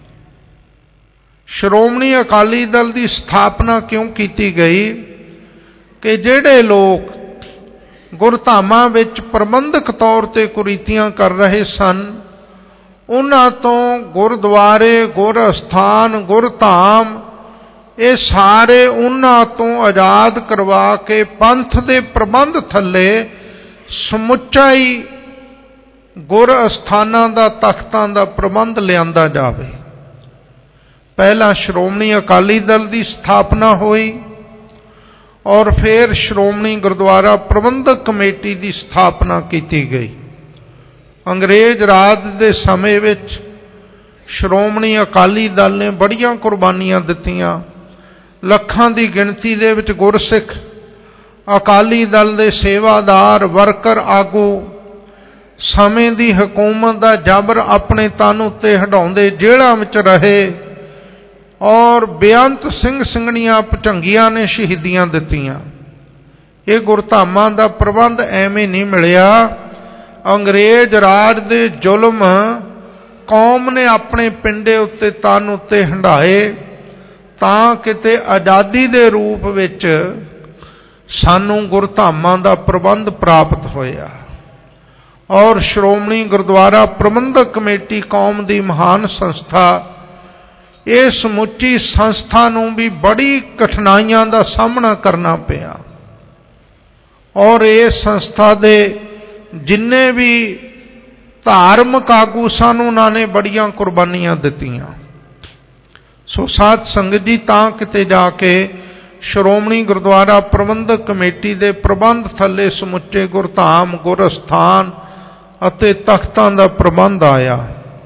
ਸ਼੍ਰੋਮਣੀ ਅਕਾਲੀ ਦਲ ਦੀ ਸਥਾਪਨਾ ਕਿਉਂ ਕੀਤੀ ਗਈ ਕਿ ਜਿਹੜੇ ਲੋਕ ਗੁਰਧਾਮਾਂ ਵਿੱਚ ਪ੍ਰਬੰਧਕ ਤੌਰ ਤੇ ਕੁਰੀਤੀਆਂ ਕਰ ਰਹੇ ਸਨ ਉਹਨਾਂ ਤੋਂ ਗੁਰਦੁਆਰੇ, ਗੁਰ ਅਸਥਾਨ, ਗੁਰਧਾਮ ਇਹ ਸਾਰੇ ਉਹਨਾਂ ਤੋਂ ਆਜ਼ਾਦ ਕਰਵਾ ਕੇ ਪੰਥ ਦੇ ਪ੍ਰਬੰਧ ਥੱਲੇ ਸਮੁੱਚਾ ਹੀ ਗੁਰ ਅਸਥਾਨਾਂ ਦਾ, ਤਖਤਾਂ ਦਾ ਪ੍ਰਬੰਧ ਲਿਆਂਦਾ ਜਾਵੇ। ਪਹਿਲਾਂ ਸ਼੍ਰੋਮਣੀ ਅਕਾਲੀ ਦਲ ਦੀ ਸਥਾਪਨਾ ਹੋਈ ਔਰ ਫਿਰ ਸ਼੍ਰੋਮਣੀ ਗੁਰਦੁਆਰਾ ਪ੍ਰਬੰਧਕ ਕਮੇਟੀ ਦੀ ਸਥਾਪਨਾ ਕੀਤੀ ਗਈ। ਅੰਗਰੇਜ਼ ਰਾਜ ਦੇ ਸਮੇਂ ਵਿੱਚ ਸ਼੍ਰੋਮਣੀ ਅਕਾਲੀ ਦਲ ਨੇ ਬੜੀਆਂ ਕੁਰਬਾਨੀਆਂ ਦਿੱਤੀਆਂ। ਲੱਖਾਂ ਦੀ ਗਿਣਤੀ ਦੇ ਵਿੱਚ ਗੁਰਸਿੱਖ ਅਕਾਲੀ ਦਲ ਦੇ ਸੇਵਾਦਾਰ, ਵਰਕਰ, ਆਗੂ ਸਮੇਂ ਦੀ ਹਕੂਮਤ ਦਾ ਜਬਰ ਆਪਣੇ ਤਨ ਉੱਤੇ ਹਟਾਉਂਦੇ ਜੇਲ੍ਹਾਂ ਵਿੱਚ ਰਹੇ ਔਰ ਬੇਅੰਤ ਸਿੰਘ ਸਿੰਘਣੀਆਂ ਭੁਜੰਗੀਆਂ ਨੇ ਸ਼ਹੀਦੀਆਂ ਦਿੱਤੀਆਂ। ਇਹ ਗੁਰਧਾਮਾਂ ਦਾ ਪ੍ਰਬੰਧ ਐਵੇਂ ਨਹੀਂ ਮਿਲਿਆ। ਅੰਗਰੇਜ਼ ਰਾਜ ਦੇ ਜ਼ੁਲਮ ਕੌਮ ਨੇ ਆਪਣੇ ਪਿੰਡੇ ਉੱਤੇ, ਤਨ ਉੱਤੇ ਹੰਢਾਏ ਤਾਂ ਕਿਤੇ ਆਜ਼ਾਦੀ ਦੇ ਰੂਪ ਵਿੱਚ ਸਾਨੂੰ ਗੁਰਧਾਮਾਂ ਦਾ ਪ੍ਰਬੰਧ ਪ੍ਰਾਪਤ ਹੋਇਆ ਔਰ ਸ਼੍ਰੋਮਣੀ ਗੁਰਦੁਆਰਾ ਪ੍ਰਬੰਧਕ ਕਮੇਟੀ ਕੌਮ ਦੀ ਮਹਾਨ ਸੰਸਥਾ, ਇਹ ਸਮੁੱਚੀ ਸੰਸਥਾ ਨੂੰ ਵੀ ਬੜੀ ਕਠਿਨਾਈਆਂ ਦਾ ਸਾਹਮਣਾ ਕਰਨਾ ਪਿਆ ਔਰ ਇਸ ਸੰਸਥਾ ਦੇ ਜਿੰਨੇ ਵੀ ਧਾਰਮਿਕ ਆਗੂ ਸਨ ਉਹਨਾਂ ਨੇ ਬੜੀਆਂ ਕੁਰਬਾਨੀਆਂ ਦਿੱਤੀਆਂ। ਸੋ ਸਾਧ ਸੰਗਤ ਜੀ, ਤਾਂ ਕਿਤੇ ਜਾ ਕੇ ਸ਼੍ਰੋਮਣੀ ਗੁਰਦੁਆਰਾ ਪ੍ਰਬੰਧਕ ਕਮੇਟੀ ਦੇ ਪ੍ਰਬੰਧ ਥੱਲੇ ਸਮੁੱਚੇ ਗੁਰਧਾਮ, ਗੁਰ ਅਸਥਾਨ ਅਤੇ ਤਖਤਾਂ ਦਾ ਪ੍ਰਬੰਧ ਆਇਆ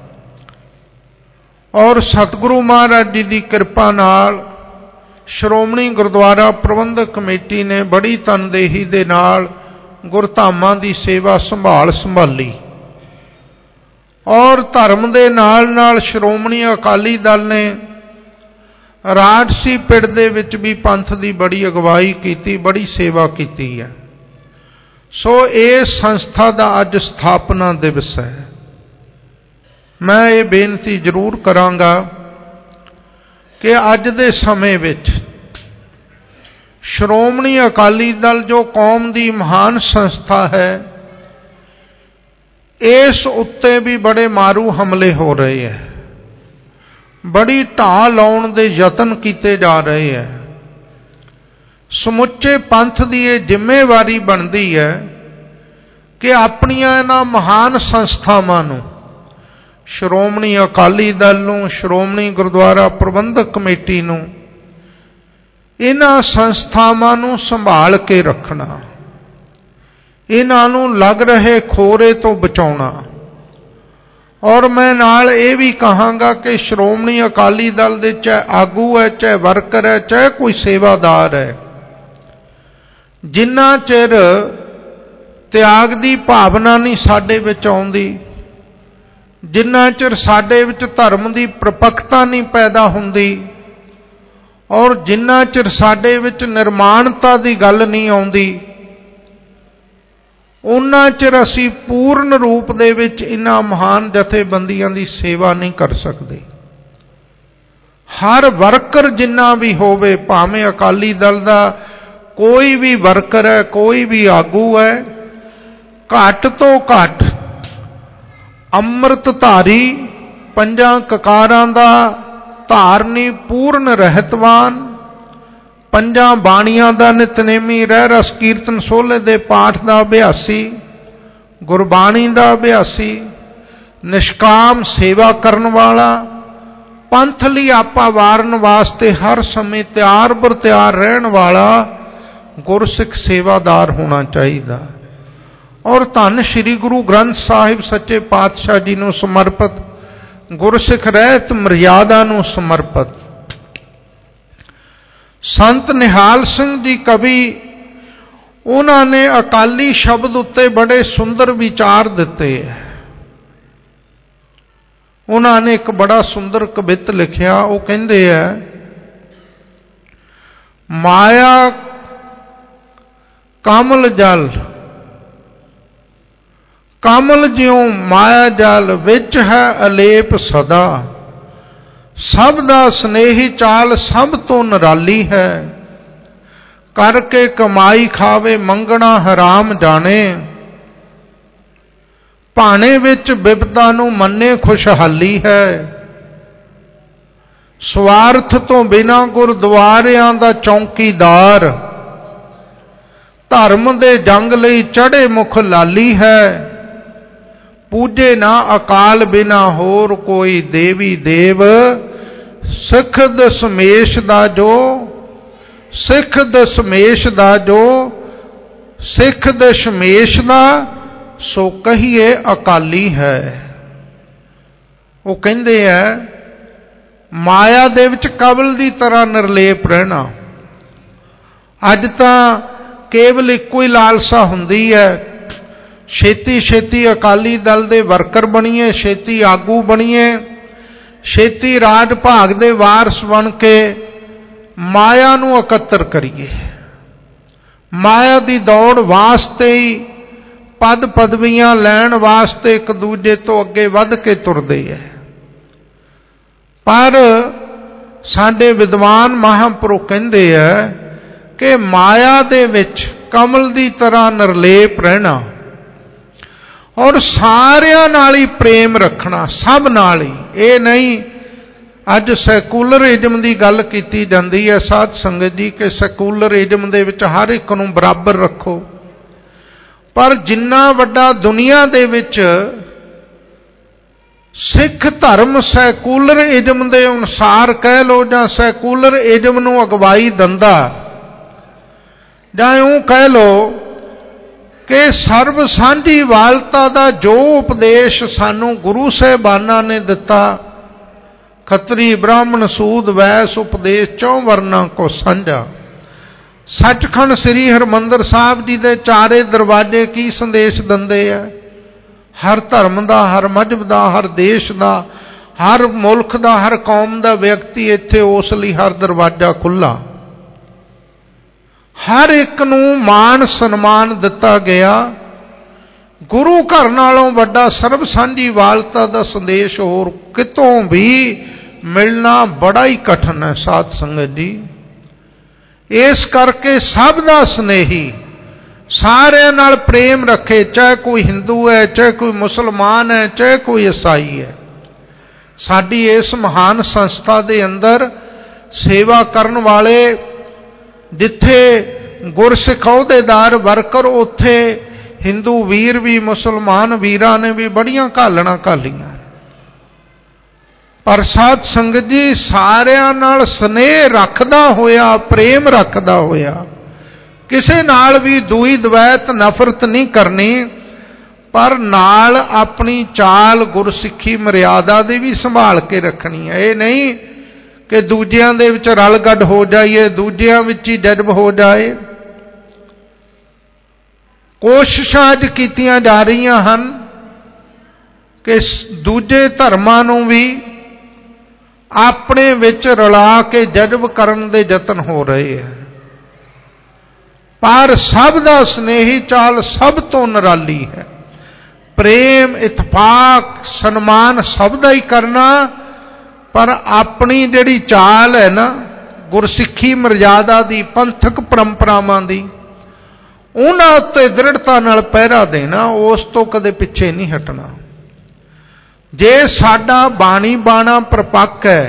ਔਰ ਸਤਿਗੁਰੂ ਮਹਾਰਾਜ ਜੀ ਦੀ ਕਿਰਪਾ ਨਾਲ ਸ਼੍ਰੋਮਣੀ ਗੁਰਦੁਆਰਾ ਪ੍ਰਬੰਧਕ ਕਮੇਟੀ ਨੇ ਬੜੀ ਤਨਦੇਹੀ ਦੇ ਨਾਲ ਗੁਰਧਾਮਾਂ ਦੀ ਸੇਵਾ ਸੰਭਾਲ ਸੰਭਾਲੀ ਔਰ ਧਰਮ ਦੇ ਨਾਲ ਨਾਲ ਸ਼੍ਰੋਮਣੀ ਅਕਾਲੀ ਦਲ ਨੇ ਰਾਜਸੀ ਪਿੰਡ ਦੇ ਵਿੱਚ ਵੀ ਪੰਥ ਦੀ ਬੜੀ ਅਗਵਾਈ ਕੀਤੀ, ਬੜੀ ਸੇਵਾ ਕੀਤੀ ਹੈ। ਸੋ ਇਸ ਸੰਸਥਾ ਦਾ ਅੱਜ ਸਥਾਪਨਾ ਦਿਵਸ ਹੈ। ਮੈਂ ਇਹ ਬੇਨਤੀ ਜ਼ਰੂਰ ਕਰਾਂਗਾ ਕਿ ਅੱਜ ਦੇ ਸਮੇਂ ਵਿੱਚ ਸ਼੍ਰੋਮਣੀ ਅਕਾਲੀ ਦਲ ਜੋ ਕੌਮ ਦੀ ਮਹਾਨ ਸੰਸਥਾ ਹੈ, ਇਸ ਉੱਤੇ ਵੀ ਬੜੇ ਮਾਰੂ ਹਮਲੇ ਹੋ ਰਹੇ ਹੈ, ਬੜੀ ਢਾਹ ਲਾਉਣ ਦੇ ਯਤਨ ਕੀਤੇ ਜਾ ਰਹੇ ਹੈ। ਸਮੁੱਚੇ ਪੰਥ ਦੀ ਇਹ ਜ਼ਿੰਮੇਵਾਰੀ ਬਣਦੀ ਹੈ ਕਿ ਆਪਣੀਆਂ ਇਹਨਾਂ ਮਹਾਨ ਸੰਸਥਾਵਾਂ ਨੂੰ, ਸ਼੍ਰੋਮਣੀ ਅਕਾਲੀ ਦਲ ਨੂੰ, ਸ਼੍ਰੋਮਣੀ ਗੁਰਦੁਆਰਾ ਪ੍ਰਬੰਧਕ ਕਮੇਟੀ ਨੂੰ, ਇਹਨਾਂ ਸੰਸਥਾਵਾਂ ਨੂੰ ਸੰਭਾਲ ਕੇ ਰੱਖਣਾ, ਇਹਨਾਂ ਨੂੰ ਲੱਗ ਰਹੇ ਖੋਰੇ ਤੋਂ ਬਚਾਉਣਾ। ਔਰ ਮੈਂ ਨਾਲ ਇਹ ਵੀ ਕਹਾਂਗਾ ਕਿ ਸ਼੍ਰੋਮਣੀ ਅਕਾਲੀ ਦਲ ਦੇ ਚਾਹੇ ਆਗੂ ਹੈ, ਚਾਹੇ ਵਰਕਰ ਹੈ, ਚਾਹੇ ਕੋਈ ਸੇਵਾਦਾਰ ਹੈ, ਜਿੰਨਾ ਚਿਰ ਤਿਆਗ ਦੀ ਭਾਵਨਾ ਨਹੀਂ ਸਾਡੇ ਵਿੱਚ ਆਉਂਦੀ, ਜਿੰਨਾ ਚਿਰ ਸਾਡੇ ਵਿੱਚ ਧਰਮ ਦੀ ਪ੍ਰਪੱਕਤਾ ਨਹੀਂ ਪੈਦਾ ਹੁੰਦੀ, ਔਰ ਜਿੰਨਾ ਚਿਰ ਸਾਡੇ ਵਿੱਚ ਨਿਰਮਾਣਤਾ ਦੀ ਗੱਲ ਨਹੀਂ ਆਉਂਦੀ, ਉਹਨਾਂ ਚਿਰ ਅਸੀਂ ਪੂਰਨ ਰੂਪ ਦੇ ਵਿੱਚ ਇਹਨਾਂ ਮਹਾਨ ਜਥੇਬੰਦੀਆਂ ਦੀ ਸੇਵਾ ਨਹੀਂ ਕਰ ਸਕਦੇ। ਹਰ ਵਰਕਰ ਜਿੰਨਾ ਵੀ ਹੋਵੇ, ਭਾਵੇਂ ਅਕਾਲੀ ਦਲ ਦਾ ਕੋਈ ਵੀ ਵਰਕਰ ਹੈ, ਕੋਈ ਵੀ ਆਗੂ ਹੈ, ਘੱਟ ਤੋਂ ਘੱਟ ਅੰਮ੍ਰਿਤਧਾਰੀ, ਪੰਜਾਂ ਕਕਾਰਾਂ ਦਾ ਧਾਰਨੀ, ਪੂਰਨ ਰਹਿਤਵਾਨ, ਪੰਜਾਂ ਬਾਣੀਆਂ ਦਾ ਨਿਤਨੇਮੀ, ਰਹਿ ਰਸ ਕੀਰਤਨ ਸੋਹਲੇ ਦੇ ਪਾਠ ਦਾ ਅਭਿਆਸੀ, ਗੁਰਬਾਣੀ ਦਾ ਅਭਿਆਸੀ, ਨਿਸ਼ਕਾਮ ਸੇਵਾ ਕਰਨ ਵਾਲਾ, ਪੰਥ ਲਈ ਆਪਾ ਵਾਰਨ ਵਾਸਤੇ ਹਰ ਸਮੇਂ ਤਿਆਰ ਬਰ ਤਿਆਰ ਰਹਿਣ ਵਾਲਾ ਗੁਰਸਿੱਖ ਸੇਵਾਦਾਰ ਹੋਣਾ ਚਾਹੀਦਾ। ਔਰ ਧੰਨ ਸ਼੍ਰੀ ਗੁਰੂ ਗ੍ਰੰਥ ਸਾਹਿਬ ਸੱਚੇ ਪਾਤਸ਼ਾਹ ਜੀ ਨੂੰ ਸਮਰਪਿਤ, ਗੁਰਸਿੱਖ ਰਹਿਤ ਮਰਿਆਦਾ ਨੂੰ ਸਮਰਪਿਤ ਸੰਤ ਨਿਹਾਲ ਸਿੰਘ ਜੀ ਕਵੀ, ਉਹਨਾਂ ਨੇ ਅਕਾਲੀ ਸ਼ਬਦ ਉੱਤੇ ਬੜੇ ਸੁੰਦਰ ਵਿਚਾਰ ਦਿੱਤੇ ਹੈ। ਉਹਨਾਂ ਨੇ ਇੱਕ ਬੜਾ ਸੁੰਦਰ ਕਵਿਤ ਲਿਖਿਆ। ਉਹ ਕਹਿੰਦੇ ਹੈ, ਮਾਇਆ ਕਮਲ ਜਲ, ਕਮਲ ਜਿਉ ਮਾਇਆ ਜਲ, ਵਿੱਚ ਹੈ ਅਲੇਪ ਸਦਾ, ਸਭ ਦਾ ਸਨੇਹੀ ਚਾਲ ਸਭ ਤੋਂ ਨਿਰਾਲੀ ਹੈ, ਕਰਕੇ ਕਮਾਈ ਖਾਵੇ ਮੰਗਣਾ ਹਰਾਮ ਜਾਣੇ, ਭਾਣੇ ਵਿੱਚ ਬਿਪਤਾ ਨੂੰ ਮੰਨੇ ਖੁਸ਼ਹਾਲੀ ਹੈ, ਸਵਾਰਥ ਤੋਂ ਬਿਨਾਂ ਗੁਰਦੁਆਰਿਆਂ ਦਾ ਚੌਂਕੀਦਾਰ, ਧਰਮ ਦੇ ਜੰਗ ਲਈ ਚੜ੍ਹੇ ਮੁਖ ਲਾਲੀ ਹੈ, ਪੂਜੇ ਨਾ ਅਕਾਲ ਬਿਨਾ ਹੋਰ ਕੋਈ ਦੇਵੀ ਦੇਵ, ਸਿੱਖ ਦਸਮੇਸ਼ ਦਾ ਜੋ, ਸਿੱਖ ਦਸਮੇਸ਼ ਦਾ ਜੋ, ਸਿੱਖ ਦਸ਼ਮੇਸ਼ ਦਾ ਸੋ ਕਹੀਏ ਅਕਾਲੀ ਹੈ। ਉਹ ਕਹਿੰਦੇ ਹੈ, ਮਾਇਆ ਦੇ ਵਿੱਚ ਕਬਲ ਦੀ ਤਰ੍ਹਾਂ ਨਿਰਲੇਪ ਰਹਿਣਾ। ਅੱਜ ਤਾਂ ਕੇਵਲ ਇੱਕੋ ਹੀ ਲਾਲਸਾ ਹੁੰਦੀ ਹੈ, ਛੇਤੀ ਛੇਤੀ ਅਕਾਲੀ ਦਲ ਦੇ ਵਰਕਰ ਬਣੀਏ, ਛੇਤੀ ਆਗੂ ਬਣੀਏ, ਛੇਤੀ ਰਾਜ ਭਾਗ ਦੇ ਵਾਰਸ ਬਣ ਕੇ ਮਾਇਆ ਨੂੰ ਇਕੱਤਰ ਕਰੀਏ। ਮਾਇਆ ਦੀ ਦੌੜ ਵਾਸਤੇ ਹੀ, ਪਦ ਪਦਵੀਆਂ ਲੈਣ ਵਾਸਤੇ ਇੱਕ ਦੂਜੇ ਤੋਂ ਅੱਗੇ ਵੱਧ ਕੇ ਤੁਰਦੇ ਹੈ। ਪਰ ਸਾਡੇ ਵਿਦਵਾਨ ਮਹਾਂਪੁਰਖ ਕਹਿੰਦੇ ਹੈ ਕਿ ਮਾਇਆ ਦੇ ਵਿੱਚ ਕਮਲ ਦੀ ਤਰ੍ਹਾਂ ਨਿਰਲੇਪ ਰਹਿਣਾ, ਔਰ ਸਾਰਿਆਂ ਨਾਲ ਹੀ ਪ੍ਰੇਮ ਰੱਖਣਾ, ਸਭ ਨਾਲ ਹੀ। ਇਹ ਨਹੀਂ ਅੱਜ ਸੈਕੂਲਰਿਜ਼ਮ ਦੀ ਗੱਲ ਕੀਤੀ ਜਾਂਦੀ ਹੈ ਸਾਧ ਸੰਗਤ ਜੀ, ਕਿ ਸੈਕੂਲਰਿਜ਼ਮ ਦੇ ਵਿੱਚ ਹਰ ਇੱਕ ਨੂੰ ਬਰਾਬਰ ਰੱਖੋ, ਪਰ ਜਿੰਨਾ ਵੱਡਾ ਦੁਨੀਆ ਦੇ ਵਿੱਚ ਸਿੱਖ ਧਰਮ ਸੈਕੂਲਰਿਜ਼ਮ ਦੇ ਅਨੁਸਾਰ ਕਹਿ ਲਓ, ਜਾਂ ਸੈਕੂਲਰਿਜ਼ਮ ਨੂੰ ਅਗਵਾਈ ਦਿੰਦਾ, ਜਾਂ ਇਉਂ ਕਹਿ ਲਓ ਕਿ ਸਰਬ ਸਾਂਝੀ ਵਾਲਤਾ ਦਾ ਜੋ ਉਪਦੇਸ਼ ਸਾਨੂੰ ਗੁਰੂ ਸਾਹਿਬਾਨਾਂ ਨੇ ਦਿੱਤਾ, ਖੱਤਰੀ ਬ੍ਰਾਹਮਣ ਸੂਦ ਵੈਸ ਉਪਦੇਸ਼ ਚੌਂ ਵਰਨਾਂ ਕੋ ਸਾਂਝਾ, ਸੱਚਖੰਡ ਸ੍ਰੀ ਹਰਿਮੰਦਰ ਸਾਹਿਬ ਜੀ ਦੇ ਚਾਰੇ ਦਰਵਾਜ਼ੇ ਕੀ ਸੰਦੇਸ਼ ਦਿੰਦੇ ਆ? ਹਰ ਧਰਮ ਦਾ, ਹਰ ਮਜ਼ਹਬ ਦਾ, ਹਰ ਦੇਸ਼ ਦਾ, हर मुल्क का, हर कौम का व्यक्ति इत्थे उस लई हर दरवाजा खुला। हर एक नूं मान सन्मान दिता गया। गुरु घर नालों वड्डा सर्ब सांझी वालता का संदेश होर कितों भी मिलना बड़ा ही कठिन है साध संगत जी। इस करके सब दा स्नेही सारिਆਂ नाल प्रेम रखे, चाहे कोई हिंदू है, चाहे कोई मुसलमान है, चाहे कोई ईसाई है। साडी इस महान संस्था दे अंदर सेवा करन वाले जिथे गुरसिख अहुदेदार वर्कर, उत्थे हिंदू वीर भी, मुसलमान वीरां ने भी बड़ियां घालना घालियां। पर साध संगत जी सारिਆਂ नाल स्नेह रखदा होया, प्रेम रखदा होया, किसे नाल भी दूई द्वैत नफरत नहीं करनी, पर नाल अपनी चाल गुरसिੱਖੀ मर्यादा दी भी संभाल के रखनी है। ये नहीं कि दूजियां दे विच रल गड हो जाइए, दूजियां विच ही जज्ब हो जाए। कोशिशां अज कीतियां जा रहीआं हन कि दूजे धर्मां नूं भी अपने विच रला के जज्ब करन दे यतन हो रहे हैं। पर सब दा स्नेही चाल सब तो निराली है। प्रेम, इतफाक, सन्मान सब दा ही करना, पर अपनी जिहड़ी चाल है ना गुरसिੱਖੀ मर्यादा दी, पंथक परंपरावां दी, उन्हां उत्ते दृढ़ता नाल पहरा देना, उस तो कदे पिछे नहीं हटना। जे साडा बाणी बाणा प्रपक्क है,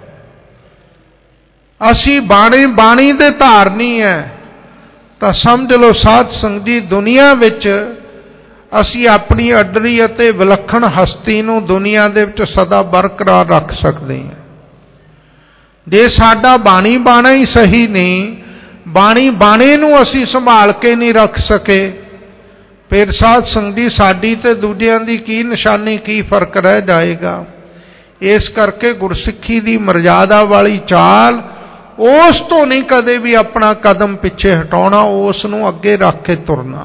असी बाणी बाणी दे धारनी है, तो समझ लो साध संगत जी दुनिया विच असी अपनी अडरी अते विलखण हस्ती नूं दुनिया दे विच सदा बरकरार रख सकते हैं। जे साडा बाणी बाणा ही सही नहीं, बाणी बाणे नूं असी संभाल के नहीं रख सके, फिर साध संगत जी साडी ते दूजियां दी की निशानी, की फर्क रह जाएगा। इस करके गुरसिੱਖੀ दी मर्यादा वाली चाल, उस तो नहीं कदे भी अपना कदम पिछे हटाना, उस नूं अगे रख के तुरना।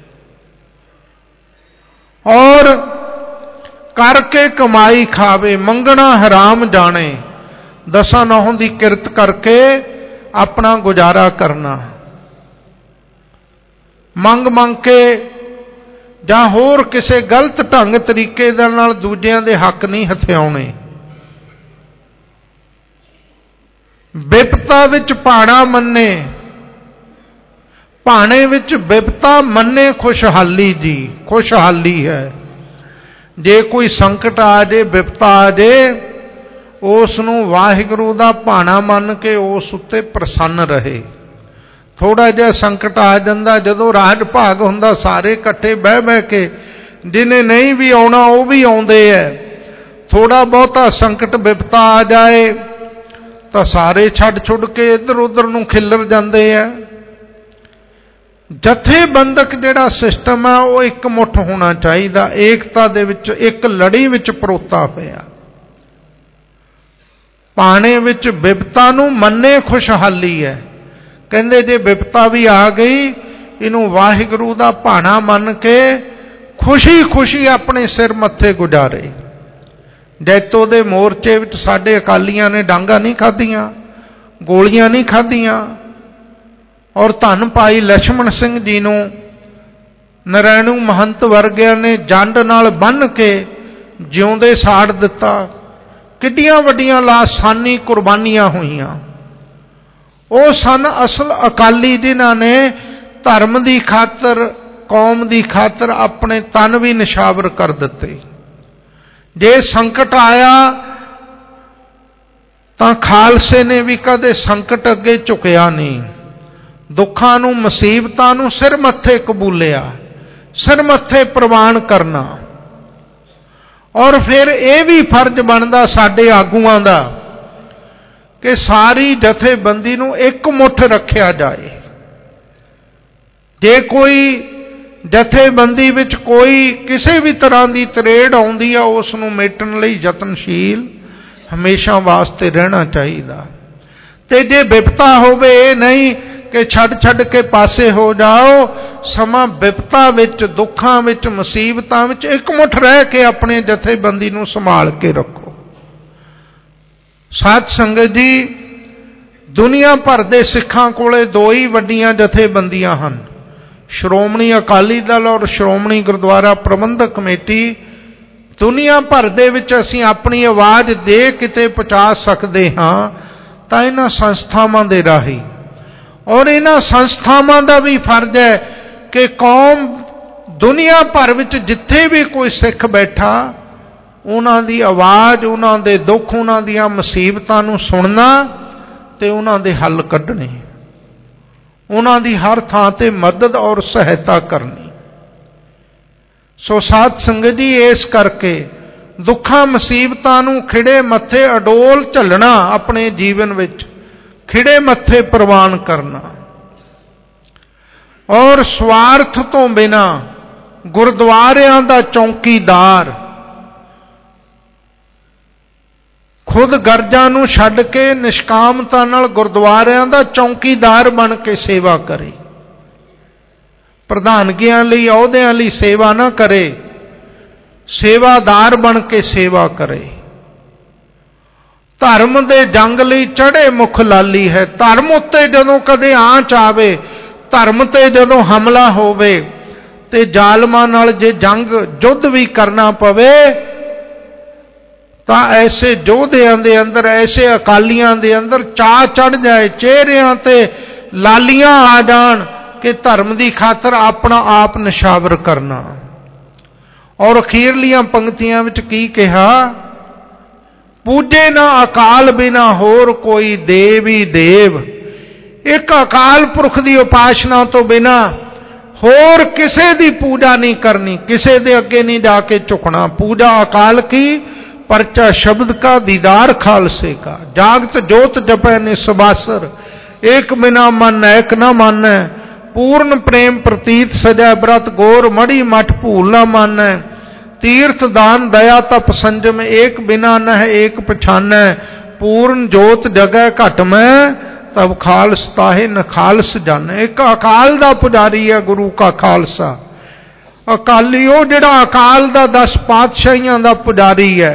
और करके कमाई खावे, मंगना हराम जाने, दसा नौं दी किरत करके अपना गुजारा करना। मंग मंग के जां होर किसे गलत ढंग तरीके दे नाल दूजियां दे हक नहीं हथियाउणे। विपता विच भाणा मन्ने, भाणे विच विपता मन्ने खुशहाली जी, खुशहाली है। जे कोई संकट आ जाए, विपता आ जाए, उस नूं वाहिगुरू दा भाणा मन के उस उत्ते प्रसन्न रहे। थोड़ा जिहा संकट आ जांदा, जदों राज भाग हुंदा सारे इकट्ठे बह बह के, जिन्हें नहीं भी आउणा वो भी आउंदे है। थोड़ा बहुता संकट विपता आ जाए तो सारे छड़ छुड़ के इधर उधर नूं खिलर जाते हैं। जथेबंदक जिहड़ा सिस्टम है वो एक मुठ होना चाहिए, एकता दे विच एक लड़ी विच परोता होया। पाने विच विपता नूं मन्ने खुशहाली है। कहंदे जे विपता भी आ गई, इनू वाहिगुरू दा भाणा मन के खुशी खुशी अपने सिर मत्थे गुजारे। जैतो दे मोर्चे विच साडे अकालियां ने डांगा नहीं खाधियां, गोलियां नहीं खाधियां, और धन भाई लक्ष्मण सिंह जी नूं नरैणू महंत वर्गिया ने जंड नाल बन के जिउंदे साड़ दिता। किड्डियां वड्डियां लासानी कुर्बानियां हुईयां। वो सन असल अकाली जिन्हां ने धर्म की खातर, कौम की खातर अपने तन भी निछावर कर दिते। जे संकट आया तो खालसे ने भी कदे संकट अगे झुकिया नहीं। दुखां नूं, मुसीबतां नूं सिर मत्थे कबूलिया, सिर मत्थे प्रवान करना। और फिर यह भी फर्ज बनता साडे आगूआं दा कि सारी जथेबंदी नूं एक मुठ रखिया जाए। जे कोई जथेबंदी विच कोई किसी भी तरह की तरेड़ आउंदी है, उस नूं मेटण लई यतनशील हमेशा वास्ते रहना चाहिए। ते जे विपता होवे, ये नहीं कि छड़ छड़ के पासे हो जाओ। समा विपता विच, दुखां विच, मुसीबतां विच एक मुठ रह के अपने जथेबंदी नूं संभाल के रखो। साध संगत जी, दुनिया भर के सिखां कोले दो ही वड्डियां जथेबंदियां हन, श्रोमणी अकाली दल और श्रोमणी गुरुद्वारा प्रबंधक कमेटी। दुनिया भर दे विच असीं अपनी आवाज़ दे किते पहुँचा सकते हाँ तां इन्हां संस्थावां दे राही। और इन्हां संस्थावां दा भी फर्ज है कि कौम दुनिया भर विच जिथे भी कोई सिख बैठा उन्हां दी आवाज़, उन्हां दे दुख, उन्हां दियां मुसीबतां नूं सुनना ते उन्हां दे हल कढणे, उन्हां दी हर थां ते मदद और सहायता करनी। सो साध संगत जी, इस करके दुखां मुसीबतां नूं खिड़े मत्थे अडोल झलना, अपने जीवन विच खिड़े मत्थे प्रवान करना और स्वार्थ तो बिना गुरुद्वारियां दा चौकीदार खुद गर्जां नूं छड्ड के निष्कामता नाल गुरुद्वारियां दा चौकीदार बन के सेवा करे। प्रधानगियां लई, अहुदियां लई सेवा ना करे, सेवादार बन के सेवा करे। धर्म दे जंग लई चढ़े मुख लाली है। धर्म उत्ते जदों कदे आंच आवे, धर्म ते जदों हमला होवे ते जालमां नाल जे जंग युद्ध भी करना पवे तां ऐसे योधियां दे अंदर, ऐसे अकालियां दे अंदर चाह चढ़ जाए, चेहरियां ते लालियां आ जाण कि धर्म की खातर अपना आप निशावर करना। और अखीरलियां पंक्तियां विच की कहा, पूजे ना अकाल बिना होर कोई देवी देव। एक अकाल पुरख की उपासना तो बिना होर किसे दी पूजा नहीं करनी, किसे दे अगे नहीं जाके झुकना। पूजा अकाल की, परचा शब्द का, दीदार खालसे का। जागत जोत जपै निसबासर, एक बिना मन एक न मानै। पूर्ण प्रेम प्रतीत सजै व्रत, गोर मड़ी मठ भूल न मानै। तीर्थ दान दया तप संजम, एक बिना नह एक पछानै। पूर्ण जोत जगै घट में, तब खालस ताहे न खालस जाने। एक अकाल दा पुजारी है गुरु का खालसा। अकाली वो जिहड़ा अकाल दा दस पातशाहियां दा पुजारी है।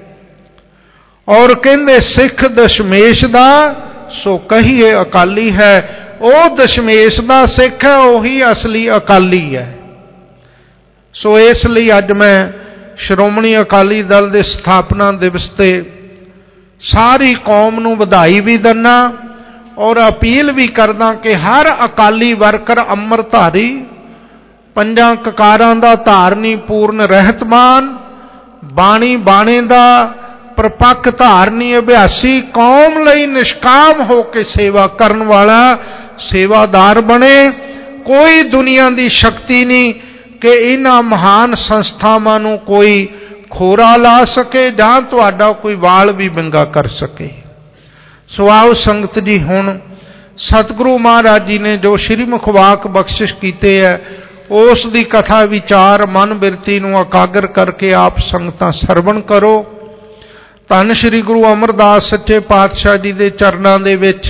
और कहंदे सिख दशमेश दा सो कहिए अकाली है। वो दशमेश दा सिख है, वही असली अकाली है। सो इसलिए अज मैं श्रोमणी अकाली दल के स्थापना दिवस ते सारी कौम नूं बधाई भी दिना और अपील भी करदा कि हर अकाली वर्कर अमरधारी, पंजां ककारां दा धारनी, पूर्ण रहतमान, बाणी बाणे दा प्रपक्ष धारनी, अभ्यासी, कौम लई निष्काम होकर सेवा करन वाला सेवादार बने। कोई दुनिया की शक्ति नहीं कि इन्हां महान संस्थावां नूं कोई खोरा ला सके जां तुहाडा कोई वाल भी विंगा कर सके। सो आओ संगत जी, हुण सतगुरु महाराज जी ने जो श्री मुखवाक बख्शिश कीते है उस दी कथा विचार मन बिरती नूं एकागर करके आप संगतां सरवण करो। धन श्री गुरु अमरदास सच्चे पातशाह जी के चरणों दे विच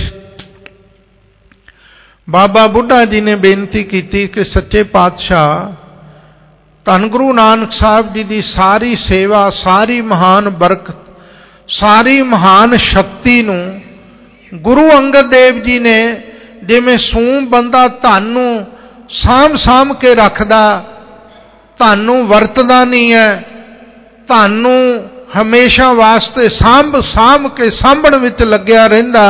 बाबा बुढ़ा जी ने बेनती की कि सच्चे पातशाह धन गुरु नानक साहब जी की सारी सेवा, सारी महान बरकत, सारी महान शक्ति नूं गुरु अंगद देव जी ने जिवें सूम बंदा धन नूं साम साम के रखदा, धन नूं वरतदा नहीं है, धन नूं हमेशा वास्ते सांभ सांभ के सांभण विच लग्या रहिंदा,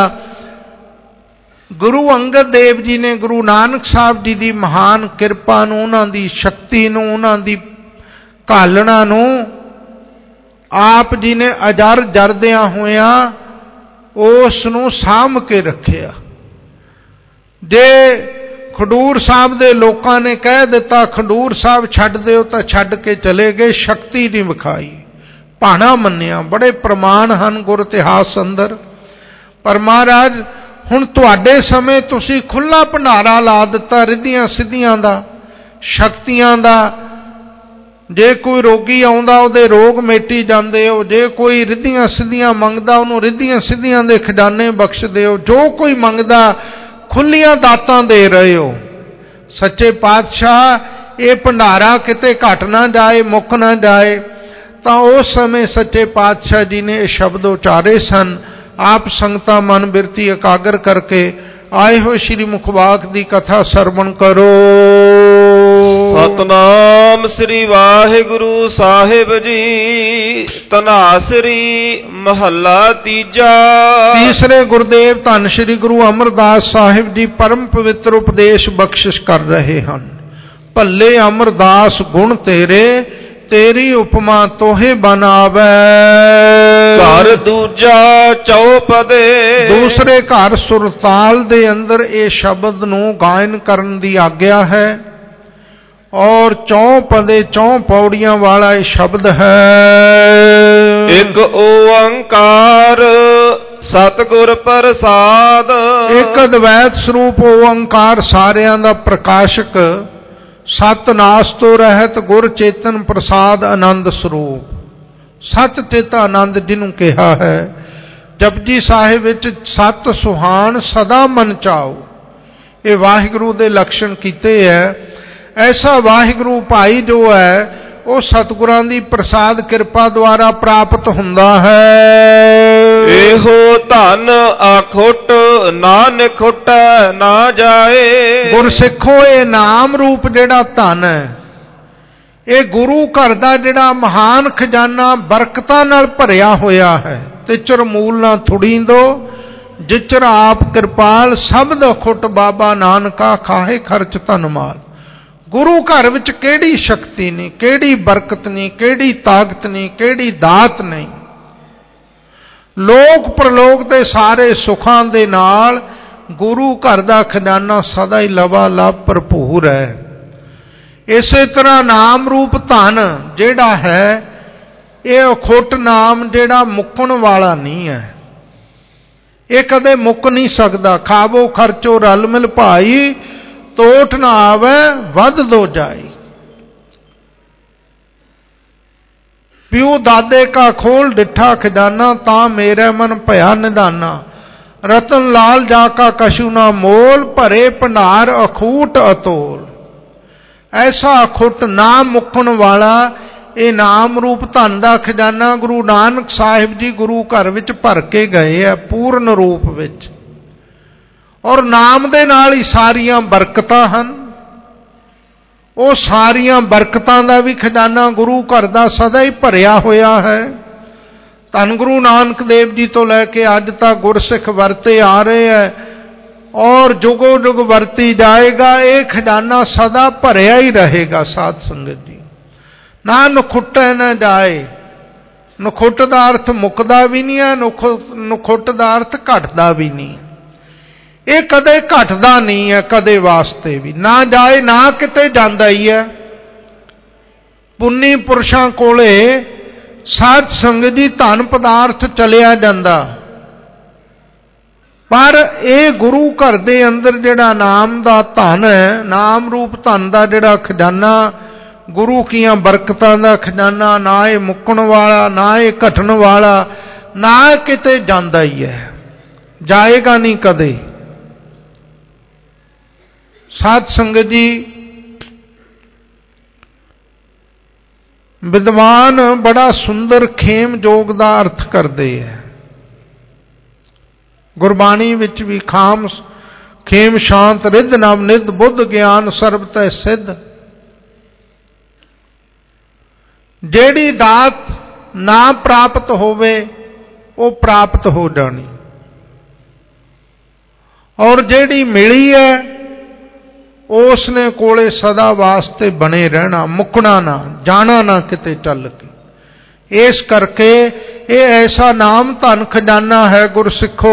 गुरु अंगद देव जी ने गुरु नानक साहब जी की महान किरपा नूं, उन्हां दी शक्ति नूं, उन्हां दी घालना नूं आप जी ने अजर जरदियां होइयां उस नूं साम के रखिया। जे खडूर साहब दे लोकां ने कह दिता खडूर साहब छड्ड दिओ तां छड्ड के चले गए, शक्ति नहीं विखाई, भाणा मन्निया। बड़े प्रमाण हन गुर इतिहास अंदर। पर महाराज हुण तुहाडे समय तुसीं खुला भंडारा ला दिता रिद्धियां सिद्धियां दा, शक्तियां दा। जे कोई रोगी आउंदा उहदे रोग मेटी जांदे हो, जे कोई रिद्धियां सिद्धियां मंगदा उहनूं रिद्धियां सिद्धियां दे खजाने बख्शदे हो, जो कोई मंगदा खुलियां दातां दे रहे हो। सच्चे पातशाह ये भंडारा किते घट ना जाए, मुक ना जाए। तां उस समय सच्चे पातशाह जी ने शब्द उचारे सन, ਆਪ ਸੰਗਤਾਂ ਮਨ ਬਿਰਤੀ ਇਕਾਗਰ ਕਰਕੇ ਆਏ ਹੋਏ ਸ਼੍ਰੀ ਮੁਖਵਾਕ ਦੀ ਕਥਾ ਸਰਵਣ ਕਰੋ। ਸਤਨਾਮ ਸ੍ਰੀ ਵਾਹਿਗੁਰੂ ਸਾਹਿਬ ਜੀ। ਧਨਾਸਰੀ ਮਹੱਲਾ ਤੀਜਾ। ਤੀਸਰੇ ਗੁਰਦੇਵ ਧੰਨ ਸ਼੍ਰੀ ਗੁਰੂ ਅਮਰਦਾਸ ਸਾਹਿਬ ਜੀ ਪਰਮ ਪਵਿੱਤਰ ਉਪਦੇਸ਼ ਬਖਸ਼ਿਸ਼ ਕਰ ਰਹੇ ਹਨ। ਭੱਲੇ ਅਮਰਦਾਸ ਗੁਣ ਤੇਰੇ, ਤੇਰੀ ਉਪਮਾ ਤੋਹੇ ਬਨਾਵੇ। ਘਰ ਦੂਜਾ ਚੌਪਦੇ। ਦੂਸਰੇ ਘਰ ਸੁਰਤਾਲ ਦੇ ਅੰਦਰ ਇਹ ਸ਼ਬਦ ਨੂੰ ਗਾਇਨ ਕਰਨ ਦੀ ਆਗਿਆ ਹੈ ਔਰ ਚੌਪਦੇ ਚੌ ਪੌੜੀਆਂ ਵਾਲਾ ਇਹ ਸ਼ਬਦ ਹੈ। ਇੱਕ ਓੰਕਾਰ ਸਤਿਗੁਰ ਪ੍ਰਸਾਦ। ਇੱਕ ਅਦਵੈਤ ਸਰੂਪ ਓੰਕਾਰ ਸਾਰਿਆਂ ਦਾ ਪ੍ਰਕਾਸ਼ਕ, ਸਤ ਨਾਸ ਤੋਂ ਰਹਿਤ ਗੁਰ ਚੇਤਨ ਪ੍ਰਸਾਦ ਆਨੰਦ ਸਰੂਪ। ਸਤ ਚਿਤ ਆਨੰਦ ਜਿਹਨੂੰ ਕਿਹਾ ਹੈ। ਜਪਜੀ ਸਾਹਿਬ ਵਿੱਚ ਸਤ ਸੁਹਾਣ ਸਦਾ ਮਨ ਚਾਓ, ਇਹ ਵਾਹਿਗੁਰੂ ਦੇ ਲਕਸ਼ਣ ਕੀਤੇ ਹੈ। ਐਸਾ ਵਾਹਿਗੁਰੂ ਭਾਈ ਜੋ ਹੈ ਉਹ ਸਤਿਗੁਰਾਂ ਦੀ ਪ੍ਰਸਾਦ ਕਿਰਪਾ ਦੁਆਰਾ ਪ੍ਰਾਪਤ ਹੁੰਦਾ ਹੈ। ਇਹੋ ਧਨ ਆਖੁੱਟ ਨਾ ਨਿਖੁੱਟੈ ਨਾ ਜਾਏ। ਗੁਰਸਿੱਖੋ ਇਹ ਨਾਮ ਰੂਪ ਜਿਹੜਾ ਧਨ ਹੈ, ਇਹ ਗੁਰੂ ਘਰ ਦਾ ਜਿਹੜਾ ਮਹਾਨ ਖਜ਼ਾਨਾ ਬਰਕਤਾਂ ਨਾਲ ਭਰਿਆ ਹੋਇਆ ਹੈ। ਤਿਚਰ ਮੂਲ ਨਾ ਥੁੜੀਂਦੋ, ਜਿਚਰ ਆਪ ਕਿਰਪਾਲ ਸਬਦ ਅਖੁੱਟ ਬਾਬਾ ਨਾਨਕਾ ਖਾਹੇ ਖਰਚ ਧਨ ਮਾਲ। ਗੁਰੂ ਘਰ ਵਿੱਚ ਕਿਹੜੀ ਸ਼ਕਤੀ ਨਹੀਂ, ਕਿਹੜੀ ਬਰਕਤ ਨਹੀਂ, ਕਿਹੜੀ ਤਾਕਤ ਨਹੀਂ, ਕਿਹੜੀ ਦਾਤ ਨਹੀਂ। ਲੋਕ ਪ੍ਰਲੋਕ ਦੇ ਸਾਰੇ ਸੁੱਖਾਂ ਦੇ ਨਾਲ ਗੁਰੂ ਘਰ ਦਾ ਖਜ਼ਾਨਾ ਸਦਾ ਹੀ ਲਵਾ ਲਵ ਭਰਪੂਰ ਹੈ। ਇਸੇ ਤਰ੍ਹਾਂ ਨਾਮ ਰੂਪ ਧਨ ਜਿਹੜਾ ਹੈ ਇਹ ਅਖੁੱਟ ਨਾਮ ਜਿਹੜਾ ਮੁੱਕਣ ਵਾਲਾ ਨਹੀਂ ਹੈ। ਇਹ ਕਦੇ ਮੁੱਕ ਨਹੀਂ ਸਕਦਾ। ਖਾਵੋ ਖਰਚੋ ਰਲ ਮਿਲ ਭਾਈ, ਤੋਟ ਨਾ ਆਵੇ ਵੱਧ ਦੋ ਜਾਈ। ਪਿਓ ਦਾਦੇ ਕਾ ਖੋਲ ਡਿੱਠਾ ਖਜ਼ਾਨਾ, ਤਾਂ ਮੇਰੇ ਮਨ ਭਇਆ ਨਿਧਾਨਾ। ਰਤਨ ਲਾਲ ਜਾ ਕਾ ਕਛੂ ਨਾ ਮੋਲ, ਭਰੇ ਭੰਡਾਰ ਅਖੂਟ ਅਤੋਲ। ਐਸਾ ਅਖੁੱਟ ਨਾ ਮੁੱਕਣ ਵਾਲਾ ਇਹ ਨਾਮ ਰੂਪ ਧਨ ਦਾ ਖਜ਼ਾਨਾ ਗੁਰੂ ਨਾਨਕ ਸਾਹਿਬ ਜੀ ਗੁਰੂ ਘਰ ਵਿੱਚ ਭਰ ਕੇ ਗਏ ਆ ਪੂਰਨ ਰੂਪ ਵਿੱਚ। ਔਰ ਨਾਮ ਦੇ ਨਾਲ ਹੀ ਸਾਰੀਆਂ ਬਰਕਤਾਂ ਹਨ। ਉਹ ਸਾਰੀਆਂ ਬਰਕਤਾਂ ਦਾ ਵੀ ਖਜ਼ਾਨਾ ਗੁਰੂ ਘਰ ਦਾ ਸਦਾ ਹੀ ਭਰਿਆ ਹੋਇਆ ਹੈ। ਧੰਨ ਗੁਰੂ ਨਾਨਕ ਦੇਵ ਜੀ ਤੋਂ ਲੈ ਕੇ ਅੱਜ ਤੱਕ ਗੁਰਸਿੱਖ ਵਰਤੇ ਆ ਰਹੇ ਹੈ ਔਰ ਜੁਗੋ ਜੁਗ ਵਰਤੀ ਜਾਏਗਾ। ਇਹ ਖਜ਼ਾਨਾ ਸਦਾ ਭਰਿਆ ਹੀ ਰਹੇਗਾ। ਸਾਧ ਸੰਗਤ ਜੀ, ਨਾ ਨਖੁੱਟੈ ਨਾ ਜਾਏ। ਨਖੁੱਟ ਦਾ ਅਰਥ ਮੁੱਕਦਾ ਵੀ ਨਹੀਂ ਹੈ, ਨਖੁੱਟ ਦਾ ਅਰਥ ਘਟਦਾ ਵੀ ਨਹੀਂ। ਇਹ ਕਦੇ ਘਟਦਾ ਨਹੀਂ ਹੈ, ਕਦੇ ਵਾਸਤੇ ਵੀ ਨਾ ਜਾਏ, ਨਾ ਕਿਤੇ ਜਾਂਦਾ ਹੀ ਹੈ। ਪੁੰਨੀ ਪੁਰਸ਼ਾਂ ਕੋਲੇ ਸਾਧ ਸੰਗਤ ਜੀ ਧਨ ਪਦਾਰਥ ਚਲਿਆ ਜਾਂਦਾ, ਪਰ ਇਹ ਗੁਰੂ ਘਰ ਦੇ ਅੰਦਰ ਜਿਹੜਾ ਨਾਮ ਦਾ ਧਨ ਹੈ, ਨਾਮ ਰੂਪ ਧਨ ਦਾ ਜਿਹੜਾ ਖਜ਼ਾਨਾ, ਗੁਰੂ ਕੀਆਂ ਬਰਕਤਾਂ ਦਾ ਖਜ਼ਾਨਾ, ਨਾ ਇਹ ਮੁੱਕਣ ਵਾਲਾ, ਨਾ ਇਹ ਘਟਣ ਵਾਲਾ, ਨਾ ਕਿਤੇ ਜਾਂਦਾ ਹੀ ਹੈ, ਜਾਏਗਾ ਨਹੀਂ ਕਦੇ। ਸਾਧ ਸੰਗਤ ਜੀ, ਵਿਦਵਾਨ ਬੜਾ ਸੁੰਦਰ ਖੇਮ ਜੋਗ ਦਾ ਅਰਥ ਕਰਦੇ ਹੈ। ਗੁਰਬਾਣੀ ਵਿੱਚ ਵੀ ਖਾਮ ਖੇਮ ਸ਼ਾਂਤ ਰਿੱਧ ਨਵ ਨਿਧ ਬੁੱਧ ਗਿਆਨ ਸਰਬ ਤੈ ਸਿੱਧ। ਜਿਹੜੀ ਦਾਤ ਨਾ ਪ੍ਰਾਪਤ ਹੋਵੇ ਉਹ ਪ੍ਰਾਪਤ ਹੋ ਜਾਣੀ, ਔਰ ਜਿਹੜੀ ਮਿਲੀ ਹੈ ਉਸ ਨੇ ਕੋਲੇ ਸਦਾ ਵਾਸਤੇ ਬਣੇ ਰਹਿਣਾ, ਮੁੱਕਣਾ ਨਾ, ਜਾਣਾ ਨਾ ਕਿਤੇ ਚੱਲ ਕੇ। ਇਸ ਕਰਕੇ ਇਹ ਐਸਾ ਨਾਮ ਧਨ ਖਜ਼ਾਨਾ ਹੈ ਗੁਰਸਿੱਖੋ।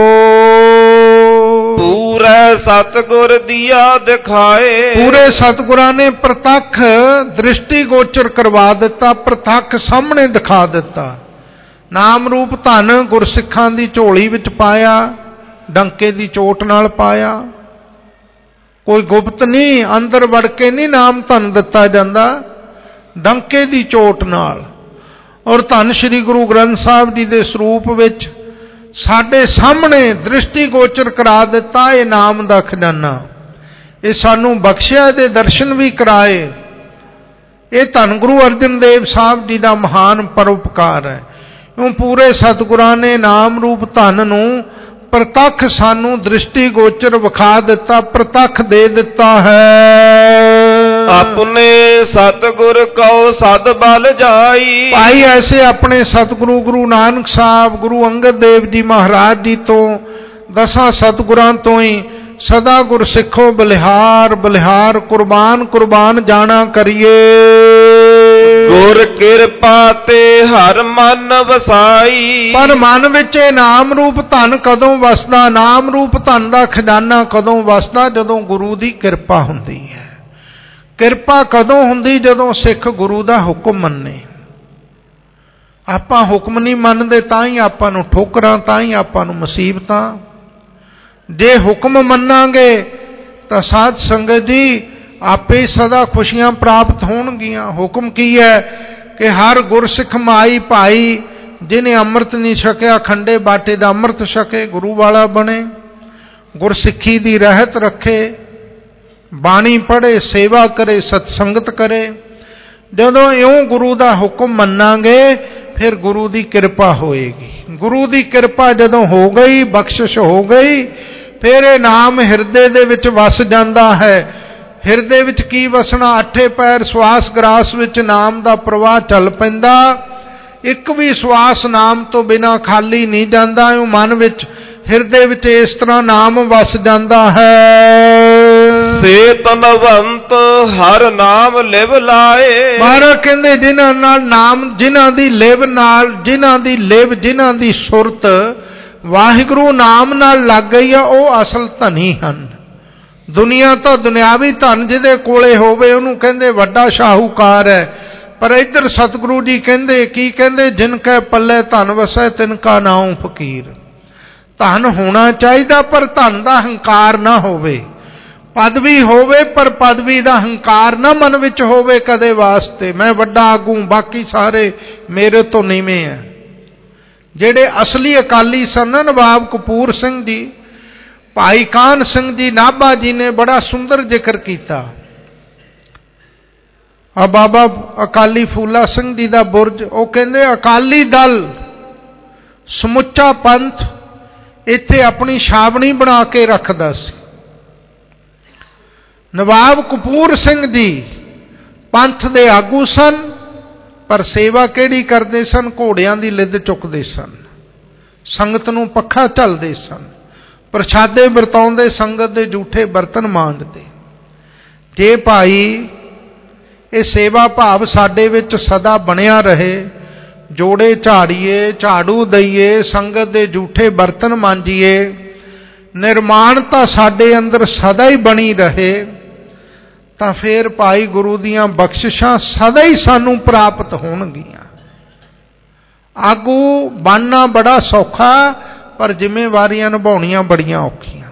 ਪੂਰੇ ਸਤਿਗੁਰ ਦੀਆ ਦਿਖਾਏ। ਪੂਰੇ ਸਤਿਗੁਰਾਂ ਨੇ ਪ੍ਰਤੱਖ ਦ੍ਰਿਸ਼ਟੀ ਗੋਚਰ ਕਰਵਾ ਦਿੱਤਾ, ਪ੍ਰਤੱਖ ਸਾਹਮਣੇ ਦਿਖਾ ਦਿੱਤਾ। ਨਾਮ ਰੂਪ ਧਨ ਗੁਰਸਿੱਖਾਂ ਦੀ ਝੋਲੀ ਵਿੱਚ ਪਾਇਆ, ਡੰਕੇ ਦੀ ਚੋਟ ਨਾਲ ਪਾਇਆ। ਕੋਈ ਗੁਪਤ ਨਹੀਂ, ਅੰਦਰ ਵੜ ਕੇ ਨਹੀਂ ਨਾਮ ਧਨ ਦਿੱਤਾ ਜਾਂਦਾ, ਡੰਕੇ ਦੀ ਚੋਟ ਨਾਲ। ਔਰ ਧੰਨ ਸ਼੍ਰੀ ਗੁਰੂ ਗ੍ਰੰਥ ਸਾਹਿਬ ਜੀ ਦੇ ਸਰੂਪ ਵਿੱਚ ਸਾਡੇ ਸਾਹਮਣੇ ਦ੍ਰਿਸ਼ਟੀ ਗੋਚਰ ਕਰਾ ਦਿੱਤਾ ਇਹ ਨਾਮ ਦਾ ਖਜ਼ਾਨਾ। ਇਹ ਸਾਨੂੰ ਬਖਸ਼ਿਆ, ਦੇ ਦਰਸ਼ਨ ਵੀ ਕਰਾਏ। ਇਹ ਧੰਨ ਗੁਰੂ ਅਰਜਨ ਦੇਵ ਸਾਹਿਬ ਜੀ ਦਾ ਮਹਾਨ ਪਰਉਪਕਾਰ ਹੈ। ਉਹ ਪੂਰੇ ਸਤਿਗੁਰਾਂ ਨੇ ਨਾਮ ਰੂਪ ਧਨ ਨੂੰ ਪ੍ਰਤੱਖ ਸਾਨੂੰ ਦ੍ਰਿਸ਼ਟੀ ਗੋਚਰ ਵਿਖਾ ਦਿੱਤਾ, ਪ੍ਰਤੱਖ ਦੇ ਦਿੱਤਾ ਹੈ। ਆਪਣੇ ਸਤਿਗੁਰ ਕਉ ਸਦ ਬਲ ਜਾਈ। ਭਾਈ ਐਸੇ ਆਪਣੇ ਸਤਿਗੁਰੂ ਗੁਰੂ ਨਾਨਕ ਸਾਹਿਬ, ਗੁਰੂ ਅੰਗਦ ਦੇਵ ਜੀ ਮਹਾਰਾਜ ਜੀ ਤੋਂ, ਦਸਾਂ ਸਤਿਗੁਰਾਂ ਤੋਂ ਹੀ ਸਦਾ ਗੁਰ ਸਿੱਖੋ ਬਲਿਹਾਰ ਬਲਿਹਾਰ, ਕੁਰਬਾਨ ਕੁਰਬਾਨ ਜਾਣਾ ਕਰੀਏ। ਗੁਰ ਕਿਰਪਾ ਤੇ ਹਰ ਮਨ ਵਸਾਈ। ਪਰ ਮਨ ਵਿੱਚ ਇਹ ਨਾਮ ਰੂਪ ਧਨ ਕਦੋਂ ਵਸਦਾ, ਨਾਮ ਰੂਪ ਧਨ ਦਾ ਖਜ਼ਾਨਾ ਕਦੋਂ ਵਸਦਾ? ਜਦੋਂ ਗੁਰੂ ਦੀ ਕਿਰਪਾ ਹੁੰਦੀ ਹੈ। ਕਿਰਪਾ ਕਦੋਂ ਹੁੰਦੀ? ਜਦੋਂ ਸਿੱਖ ਗੁਰੂ ਦਾ ਹੁਕਮ ਮੰਨੇ। ਆਪਾਂ ਹੁਕਮ ਨਹੀਂ ਮੰਨਦੇ ਤਾਂ ਹੀ ਆਪਾਂ ਨੂੰ ਠੋਕਰਾਂ, ਤਾਂ ਹੀ ਆਪਾਂ ਨੂੰ ਮੁਸੀਬਤਾਂ। ਜੇ ਹੁਕਮ ਮੰਨਾਂਗੇ ਤਾਂ ਸਾਧ ਸੰਗਤ ਜੀ ਆਪੇ ਸਦਾ ਖੁਸ਼ੀਆਂ ਪ੍ਰਾਪਤ ਹੋਣਗੀਆਂ। ਹੁਕਮ ਕੀ ਹੈ ਕਿ ਹਰ ਗੁਰਸਿੱਖ ਮਾਈ ਭਾਈ ਜਿਹਨੇ ਅੰਮ੍ਰਿਤ ਨਹੀਂ ਛਕਿਆ, ਖੰਡੇ ਬਾਟੇ ਦਾ ਅੰਮ੍ਰਿਤ ਛਕੇ, ਗੁਰੂ ਵਾਲਾ ਬਣੇ, ਗੁਰਸਿੱਖੀ ਦੀ ਰਹਿਤ ਰੱਖੇ, ਬਾਣੀ ਪੜ੍ਹੇ, ਸੇਵਾ ਕਰੇ, ਸਤਸੰਗਤ ਕਰੇ। ਜਦੋਂ ਇਉਂ ਗੁਰੂ ਦਾ ਹੁਕਮ ਮੰਨਾਂਗੇ ਫਿਰ ਗੁਰੂ ਦੀ ਕਿਰਪਾ ਹੋਏਗੀ। ਗੁਰੂ ਦੀ ਕਿਰਪਾ ਜਦੋਂ ਹੋ ਗਈ, ਬਖਸ਼ਿਸ਼ ਹੋ ਗਈ, ਫਿਰ ਇਹ ਨਾਮ ਹਿਰਦੇ ਦੇ ਵਿੱਚ ਵਸ ਜਾਂਦਾ ਹੈ। ਹਿਰਦੇ ਵਿੱਚ ਕੀ ਵਸਣਾ? ਅੱਠੇ ਪੈਰ ਸਵਾਸ ਗਰਾਸ ਵਿੱਚ ਨਾਮ ਦਾ ਪ੍ਰਵਾਹ ਚੱਲ ਪੈਂਦਾ। ਇੱਕ ਵੀ ਸਵਾਸ ਨਾਮ ਤੋਂ ਬਿਨਾਂ ਖਾਲੀ ਨਹੀਂ ਜਾਂਦਾ। ਉਹ ਮਨ ਵਿੱਚ, ਹਿਰਦੇ ਵਿੱਚ ਇਸ ਤਰ੍ਹਾਂ ਨਾਮ ਵਸ ਜਾਂਦਾ ਹੈ। ਸੇ ਤਨਵੰਤ ਹਰ ਨਾਮ ਲਿਵ ਲਾਏ। ਮਹਾਰਾਜ ਕਹਿੰਦੇ ਜਿਨ੍ਹਾਂ ਨਾਲ ਨਾਮ, ਜਿਨ੍ਹਾਂ ਦੀ ਲਿਵ ਨਾਲ, ਜਿਨ੍ਹਾਂ ਦੀ ਲਿਵ, ਜਿਨ੍ਹਾਂ ਦੀ ਸੁਰਤ ਵਾਹਿਗੁਰੂ ਨਾਮ ਨਾਲ ਲੱਗ ਗਈ ਆ, ਉਹ ਅਸਲ ਧਨੀ ਹਨ। ਦੁਨੀਆ ਤਾਂ ਦੁਨਿਆਵੀ ਧਨ ਜਿਹਦੇ ਕੋਲੇ ਹੋਵੇ ਉਹਨੂੰ ਕਹਿੰਦੇ ਵੱਡਾ ਸ਼ਾਹੂਕਾਰ ਹੈ। ਪਰ ਇੱਧਰ ਸਤਿਗੁਰੂ ਜੀ ਕਹਿੰਦੇ ਕੀ ਕਹਿੰਦੇ? ਜਿਨ ਕੈ ਪੱਲੇ ਧਨ ਵਸੈ ਤਿਨ ਕਾ ਨਾਉ ਫਕੀਰ। ਧਨ ਹੋਣਾ ਚਾਹੀਦਾ ਪਰ ਧਨ ਦਾ ਹੰਕਾਰ ਨਾ ਹੋਵੇ। ਪਦਵੀ ਹੋਵੇ ਪਰ ਪਦਵੀ ਦਾ ਹੰਕਾਰ ਨਾ ਮਨ ਵਿੱਚ ਹੋਵੇ ਕਦੇ ਵਾਸਤੇ। ਮੈਂ ਵੱਡਾ ਆਗੂ, ਬਾਕੀ ਸਾਰੇ ਮੇਰੇ ਤੋਂ ਨੀਵੇਂ ਹੈ। ਜਿਹੜੇ ਅਸਲੀ ਅਕਾਲੀ ਸਨ, ਨਵਾਬ ਕਪੂਰ ਸਿੰਘ ਜੀ, ਭਾਈ ਕਾਹਨ ਸਿੰਘ ਜੀ ਨਾਭਾ ਜੀ ਨੇ ਬੜਾ ਸੁੰਦਰ ਜ਼ਿਕਰ ਕੀਤਾ। ਆ ਬਾਬਾ ਅਕਾਲੀ ਫੂਲਾ ਸਿੰਘ ਜੀ ਦਾ ਬੁਰਜ, ਉਹ ਕਹਿੰਦੇ ਅਕਾਲੀ ਦਲ ਸਮੁੱਚਾ ਪੰਥ ਇੱਥੇ ਆਪਣੀ ਛਾਵਣੀ ਬਣਾ ਕੇ ਰੱਖਦਾ ਸੀ। ਨਵਾਬ ਕਪੂਰ ਸਿੰਘ ਜੀ ਪੰਥ ਦੇ ਆਗੂ ਸਨ, ਪਰ ਸੇਵਾ ਕਿਹੜੀ ਕਰਦੇ ਸਨ? ਘੋੜਿਆਂ ਦੀ ਲਿੱਦ ਚੁੱਕਦੇ ਸਨ, ਸੰਗਤ ਨੂੰ ਪੱਖਾ ਝੱਲਦੇ ਸਨ, ਪ੍ਰਸ਼ਾਦੇ ਵਰਤਾਉਂਦੇ, ਸੰਗਤ ਦੇ ਝੂਠੇ ਬਰਤਨ ਮਾਂਜਦੇ। ਜੇ ਭਾਈ ਇਹ ਸੇਵਾ ਭਾਵ ਸਾਡੇ ਵਿੱਚ ਸਦਾ ਬਣਿਆ ਰਹੇ, ਜੋੜੇ ਝਾੜੀਏ, ਝਾੜੂ ਦਈਏ, ਸੰਗਤ ਦੇ ਝੂਠੇ ਬਰਤਨ ਮਾਂਜੀਏ, ਨਿਰਮਾਣਤਾ ਸਾਡੇ ਅੰਦਰ ਸਦਾ ਹੀ ਬਣੀ ਰਹੇ, ਤਾਂ ਫਿਰ ਭਾਈ ਗੁਰੂ ਦੀਆਂ ਬਖਸ਼ਿਸ਼ਾਂ ਸਦਾ ਹੀ ਸਾਨੂੰ ਪ੍ਰਾਪਤ ਹੋਣਗੀਆਂ। ਆਗੂ ਬਣਨਾ ਬੜਾ ਸੌਖਾ, ਪਰ ਜ਼ਿੰਮੇਵਾਰੀਆਂ ਨਿਭਾਉਣੀਆਂ ਬੜੀਆਂ ਔਖੀਆਂ।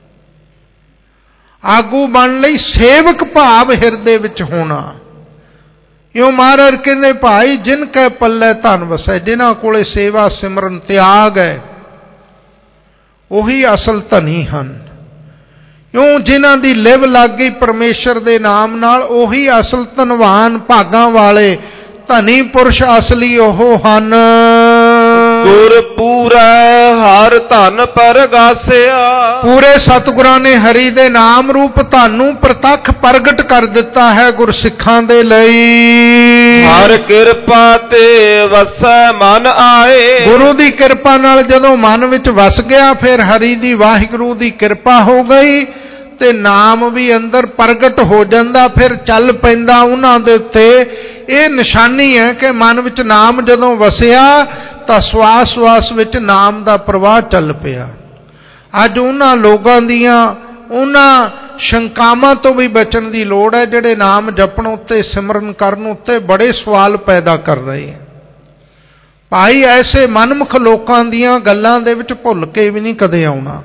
ਆਗੂ ਬਣਨ ਲਈ ਸੇਵਕ ਭਾਵ ਹਿਰਦੇ ਵਿੱਚ ਹੋਣਾ। ਇਉਂ ਮਹਾਰਾਜ ਕਹਿੰਦੇ ਭਾਈ ਜਿਨ ਕੈ ਪੱਲੇ ਧਨ ਵਸੈ, ਜਿਨ੍ਹਾਂ ਕੋਲੇ ਸੇਵਾ ਸਿਮਰਨ ਤਿਆਗ ਹੈ ਉਹੀ ਅਸਲ ਧਨੀ ਹਨ। ਇਉਂ ਜਿਨ੍ਹਾਂ ਦੀ ਲਿਵ ਲੱਗ ਗਈ ਪਰਮੇਸ਼ਰ ਦੇ ਨਾਮ ਨਾਲ, ਉਹੀ ਅਸਲ ਧਨਵਾਨ, ਭਾਗਾਂ ਵਾਲੇ, ਧਨੀ ਪੁਰਸ਼ ਅਸਲੀ ਉਹ ਹਨ। ਗੁਰ ਪੂਰਾ ਹਰ ਧਨ ਪਰਗਾਸਿਆ। ਪੂਰੇ ਸਤਿਗੁਰਾਂ ਨੇ ਹਰੀ ਦੇ ਨਾਮ ਰੂਪ ਧਨ ਨੂੰ ਪ੍ਰਤੱਖ ਪ੍ਰਗਟ ਕਰ ਦਿੱਤਾ ਹੈ ਗੁਰਸਿੱਖਾਂ ਦੇ ਲਈ। ਹਰ ਕਿਰਪਾ ਤੇ ਵਸੈ ਮਨ ਆਏ। ਗੁਰੂ ਦੀ ਕਿਰਪਾ ਨਾਲ ਜਦੋਂ ਮਨ ਵਿੱਚ ਵਸ ਗਿਆ, ਫਿਰ ਹਰੀ ਦੀ, ਵਾਹਿਗੁਰੂ ਦੀ ਕਿਰਪਾ ਹੋ ਗਈ ਤੇ ਨਾਮ ਵੀ ਅੰਦਰ ਪ੍ਰਗਟ ਹੋ ਜਾਂਦਾ, ਫਿਰ ਚੱਲ ਪੈਂਦਾ ਉਹਨਾਂ ਦੇ ਉੱਤੇ। ਇਹ ਨਿਸ਼ਾਨੀ ਹੈ ਕਿ ਮਨ ਵਿੱਚ ਨਾਮ ਜਦੋਂ ਵਸਿਆ ਤਾਂ ਸਵਾਸ ਸਵਾਸ ਵਿੱਚ ਨਾਮ ਦਾ ਪ੍ਰਵਾਹ ਚੱਲ ਪਿਆ। ਅੱਜ ਉਹਨਾਂ ਲੋਕਾਂ ਦੀਆਂ ਉਹਨਾਂ ਸ਼ੰਕਾਵਾਂ ਤੋਂ ਵੀ ਬਚਣ ਦੀ ਲੋੜ ਹੈ ਜਿਹੜੇ ਨਾਮ ਜਪਣ ਉੱਤੇ, ਸਿਮਰਨ ਕਰਨ ਉੱਤੇ ਬੜੇ ਸਵਾਲ ਪੈਦਾ ਕਰ ਰਹੇ ਹੈ। ਭਾਈ ਐਸੇ ਮਨਮੁਖ ਲੋਕਾਂ ਦੀਆਂ ਗੱਲਾਂ ਦੇ ਵਿੱਚ ਭੁੱਲ ਕੇ ਵੀ ਨਹੀਂ ਕਦੇ ਆਉਣਾ।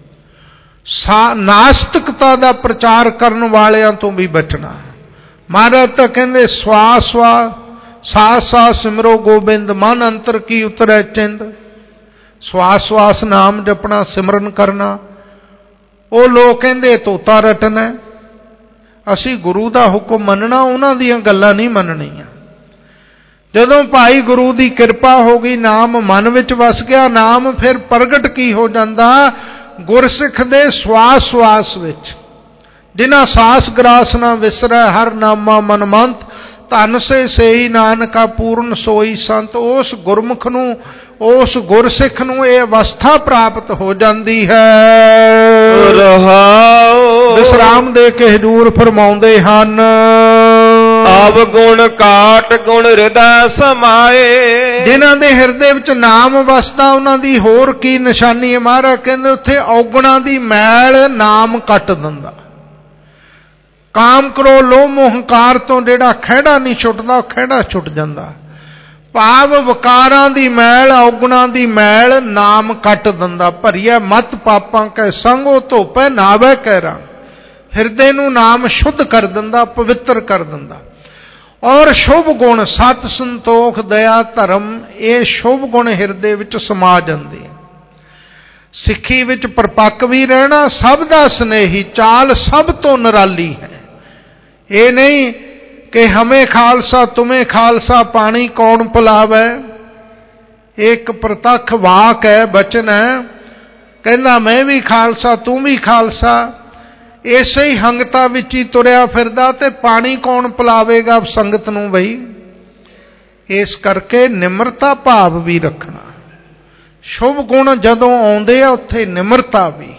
ਨਾਸਤਿਕਤਾ ਦਾ ਪ੍ਰਚਾਰ ਕਰਨ ਵਾਲਿਆਂ ਤੋਂ ਵੀ ਬਚਣਾ। ਮਹਾਰਾਜ ਤਾਂ ਕਹਿੰਦੇ ਸਵਾਸ ਸਵਾਸ ਸਾਸ ਸਾਸ ਸਿਮਰੋ ਗੋਬਿੰਦ, ਮਨ ਅੰਤਰ ਕੀ ਉਤਰੈ ਚਿੰਦ। ਸਵਾਸ ਸਵਾਸ ਨਾਮ ਜਪਣਾ, ਸਿਮਰਨ ਕਰਨਾ। ਉਹ ਲੋਕ ਕਹਿੰਦੇ ਤੋਤਾ ਰਟਣਾ। ਅਸੀਂ ਗੁਰੂ ਦਾ ਹੁਕਮ ਮੰਨਣਾ, ਉਹਨਾਂ ਦੀਆਂ ਗੱਲਾਂ ਨਹੀਂ ਮੰਨਣੀਆਂ। ਜਦੋਂ ਭਾਈ ਗੁਰੂ ਦੀ ਕਿਰਪਾ ਹੋ ਗਈ, ਨਾਮ ਮਨ ਵਿੱਚ ਵਸ ਗਿਆ, ਨਾਮ ਫਿਰ ਪ੍ਰਗਟ ਕੀ ਹੋ ਜਾਂਦਾ? ਗੁਰਸਿੱਖ ਦੇ ਸਵਾਸ ਸਵਾਸ ਵਿੱਚ। ਜਿਨ੍ਹਾਂ ਸਾਸ ਗਰਾਸ ਨਾ ਵਿਸਰੈ, ਹਰ ਨਾਮਾ ਮਨ ਮੰਤ, ਧਨ ਸੇ ਸੇਈ ਨਾਨਕਾ ਪੂਰਨ ਸੋਈ ਸੰਤ। ਉਸ ਗੁਰਮੁਖ ਨੂੰ, ਉਸ ਗੁਰਸਿੱਖ ਨੂੰ ਇਹ ਅਵਸਥਾ ਪ੍ਰਾਪਤ ਹੋ ਜਾਂਦੀ ਹੈ। ਰਹਾਉ ਵਿਸਰਾਮ ਦੇ ਕੇ ਹਜ਼ੂਰ ਫਰਮਾਉਂਦੇ ਹਨ, ਆਵ ਗੁਣ ਕਾਟ ਗੁਣ ਹਿਰਦੈ ਸਮਾਏ। ਜਿਨ੍ਹਾਂ ਦੇ ਹਿਰਦੇ ਵਿੱਚ ਨਾਮ ਵਸਦਾ, ਉਹਨਾਂ ਦੀ ਹੋਰ ਕੀ ਨਿਸ਼ਾਨੀ ਹੈ? ਮਹਾਰਾਜ ਕਹਿੰਦੇ ਉੱਥੇ ਔਗੁਣਾਂ ਦੀ ਮੈਲ ਨਾਮ ਕੱਟ ਦਿੰਦਾ। ਕਾਮ ਕਰੋ ਲੋਭ ਮੋਹ ਹੰਕਾਰ ਤੋਂ ਜਿਹੜਾ ਖਹਿੜਾ ਨਹੀਂ ਛੁੱਟਦਾ, ਉਹ ਖਹਿੜਾ ਛੁੱਟ ਜਾਂਦਾ। ਭਾਵ ਵਿਕਾਰਾਂ ਦੀ ਮੈਲ, ਔਗੁਣਾਂ ਦੀ ਮੈਲ ਨਾਮ ਕੱਟ ਦਿੰਦਾ। ਭਰੀਐ ਮਤ ਪਾਪਾਂ ਕੈ ਸੰਗੋ, ਧੋਪੈ ਨਾਵੈ ਕੈ ਰੰਗ। ਹਿਰਦੇ ਨੂੰ ਨਾਮ ਸ਼ੁੱਧ ਕਰ ਦਿੰਦਾ, ਪਵਿੱਤਰ ਕਰ ਦਿੰਦਾ। ਔਰ ਸ਼ੁਭ ਗੁਣ ਸਤ ਸੰਤੋਖ ਦਇਆ ਧਰਮ, ਇਹ ਸ਼ੁਭ ਗੁਣ ਹਿਰਦੇ ਵਿੱਚ ਸਮਾ ਜਾਂਦੇ। ਸਿੱਖੀ ਵਿੱਚ ਪਰਪੱਕ ਵੀ ਰਹਿਣਾ, ਸਭ ਦਾ ਸਨੇਹੀ, ਚਾਲ ਸਭ ਤੋਂ ਨਿਰਾਲੀ ਹੈ। ਇਹ ਨਹੀਂ ਕਿ ਹਮੇ ਖਾਲਸਾ ਤੁਮੇ ਖਾਲਸਾ, ਪਾਣੀ ਕੌਣ ਪਿਲਾਵੇ। ਇੱਕ ਪ੍ਰਤੱਖ ਵਾਕ ਹੈ, ਬਚਨ ਹੈ। ਕਹਿੰਦਾ ਮੈਂ ਵੀ ਖਾਲਸਾ ਤੂੰ ਵੀ ਖਾਲਸਾ, ਇਸੇ ਹੀ ਹੰਗਤਾ ਵਿੱਚ ਹੀ ਤੁਰਿਆ ਫਿਰਦਾ, ਤੇ ਪਾਣੀ ਕੌਣ ਪਿਲਾਵੇਗਾ ਸੰਗਤ ਨੂੰ ਬਈ। ਇਸ ਕਰਕੇ ਨਿਮਰਤਾ ਭਾਵ ਵੀ ਰੱਖਣਾ। ਸ਼ੁਭ ਗੁਣ ਜਦੋਂ ਆਉਂਦੇ ਆ ਉੱਥੇ ਨਿਮਰਤਾ ਵੀ।